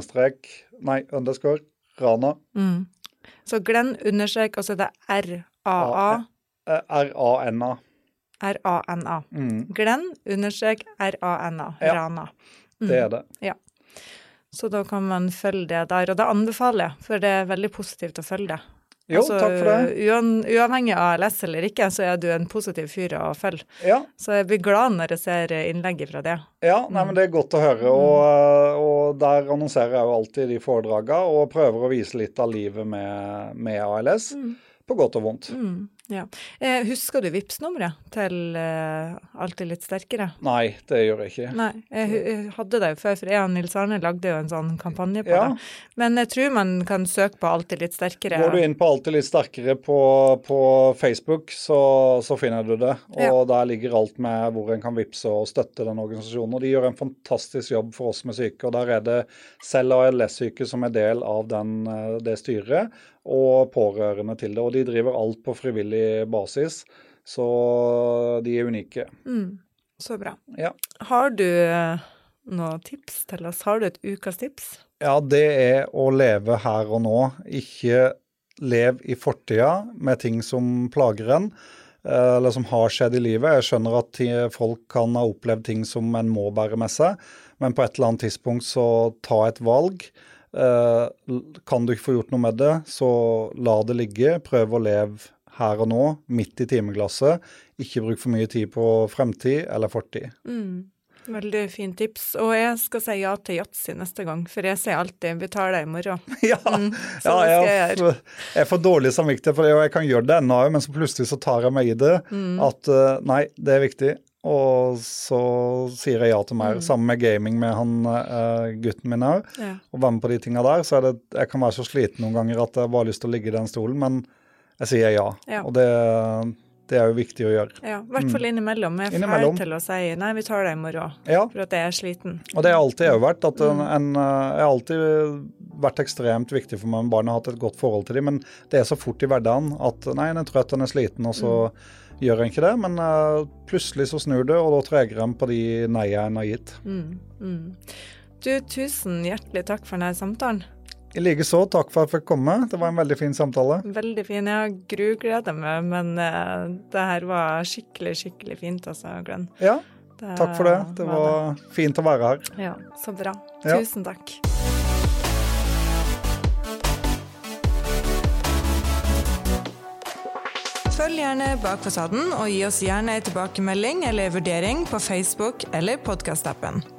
_Rana. Så Glenn _ og så det RAA. RANA. RANA. Glenn _ RANA. Rana. Det det. Ja. Så da kan man følge det der, og det anbefaler jeg, for det veldig positivt å følge det. Jo, takk for det. Uavhengig av ALS eller ikke, så du en positiv fyr å følge. Ja. Så jeg blir glad når jeg ser innlegget fra det. Ja, men det godt å høre, og der annonserer jeg jo alltid de foredragene, og prøver å vise litt av livet med ALS, på godt og vondt. Ja. Husker du Vipps-nummeret til Alltid litt sterkere? Nei, det gjør jeg ikke. Nei, jeg hadde det jo før, for jeg og Nils Arne lagde jo en sånn kampanje på det. Men jeg tror man kan søke på Alltid litt sterkere. Går du inn på Alltid litt sterkere på Facebook, så finner du det. Og der ligger alt med hvor en kan vippse og støtte den organisasjonen. Og de gjør en fantastisk jobb for oss med syke, og der det selv ALS-syke som del av det styret, og pårørende til det. Og de driver alt på frivillig basis, så de unike. Så bra. Ja. Har du noen tips til oss? Har du et ukas tips? Ja, det å leve her og nå. Ikke lev i fortida med ting som plager en, eller som har skjedd i livet. Jeg skjønner at folk kan ha opplevd ting som en må bære med seg, men på et eller annet tidspunkt så ta et valg. Kan du ikke få gjort noe med det, så la det ligge. Prøv å leve her og nå, midt i timeglasset. Ikke bruk for mye tid på fremtid eller fortid. Veldig fin tips. Og jeg skal si ja til Yatzy neste gang, for jeg sier alltid vi tar det i morgen. Jeg får dårlig samvittighet for det, og jeg kan gjøre det ennå, men så plutselig så tar jeg meg i det at nei, det viktig. Og så sier jeg ja til mer, sammen med gaming med gutten min her, og være med på de tingene der, så jeg kan være så sliten noen ganger at jeg bare har lyst til å ligge i den stolen, men jeg sier ja. Og det jo viktig å gjøre. Ja, i hvert fall innimellom. Jeg er ferdig til å si, nei, vi tar det i morgen, for at jeg sliten. Og det har alltid vært, at jeg har alltid vært ekstremt viktig for meg, om barnet har hatt et godt forhold til dem, men det så fort i hverdagen, at nei, den er trøtt, den er sliten, og så gjør en ikke det, men plutselig så snur det, og da treger en på de nei en har gitt. Du, tusen hjertelig takk for denne samtalen. I like så, takk for at jeg fikk komme. Det var en veldig fin samtale. Veldig fin. Jeg har grugledet meg, men det her var skikkelig, skikkelig fint, altså, Glenn. Ja, takk for det. Det var fint å være her. Ja, så bra. Tusen takk. Følg gjerne Bak fasaden, og gi oss gjerne en tilbakemelding eller vurdering på Facebook eller podcast-appen.